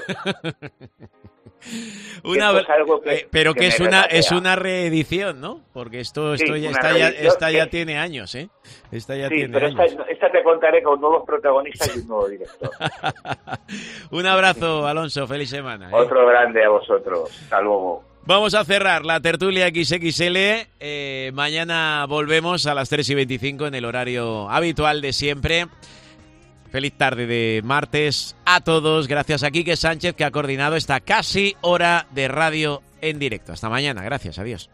Speaker 4: Una,
Speaker 14: Esto es algo que-
Speaker 4: eh, pero que,
Speaker 14: que
Speaker 4: es
Speaker 14: me
Speaker 4: una
Speaker 14: repatea.
Speaker 4: es una reedición, ¿no? Porque esto,
Speaker 14: Sí,
Speaker 4: esto ya,
Speaker 14: una
Speaker 4: esta ya,
Speaker 14: reedición
Speaker 4: esta ya
Speaker 14: que-
Speaker 4: tiene años, ¿eh? Esta ya
Speaker 14: Sí,
Speaker 4: tiene
Speaker 14: pero
Speaker 4: años.
Speaker 14: esta, esta te contaré con nuevos protagonistas y un nuevo director.
Speaker 4: Un abrazo, Alonso, feliz semana. ¿eh?
Speaker 14: Otro grande a vosotros. Hasta luego.
Speaker 4: Vamos a cerrar la tertulia equis equis ele. Eh, mañana volvemos a las tres y veinticinco en el horario habitual de siempre. Feliz tarde de martes a todos. Gracias a Quique Sánchez, que ha coordinado esta casi hora de radio en directo. Hasta mañana. Gracias. Adiós.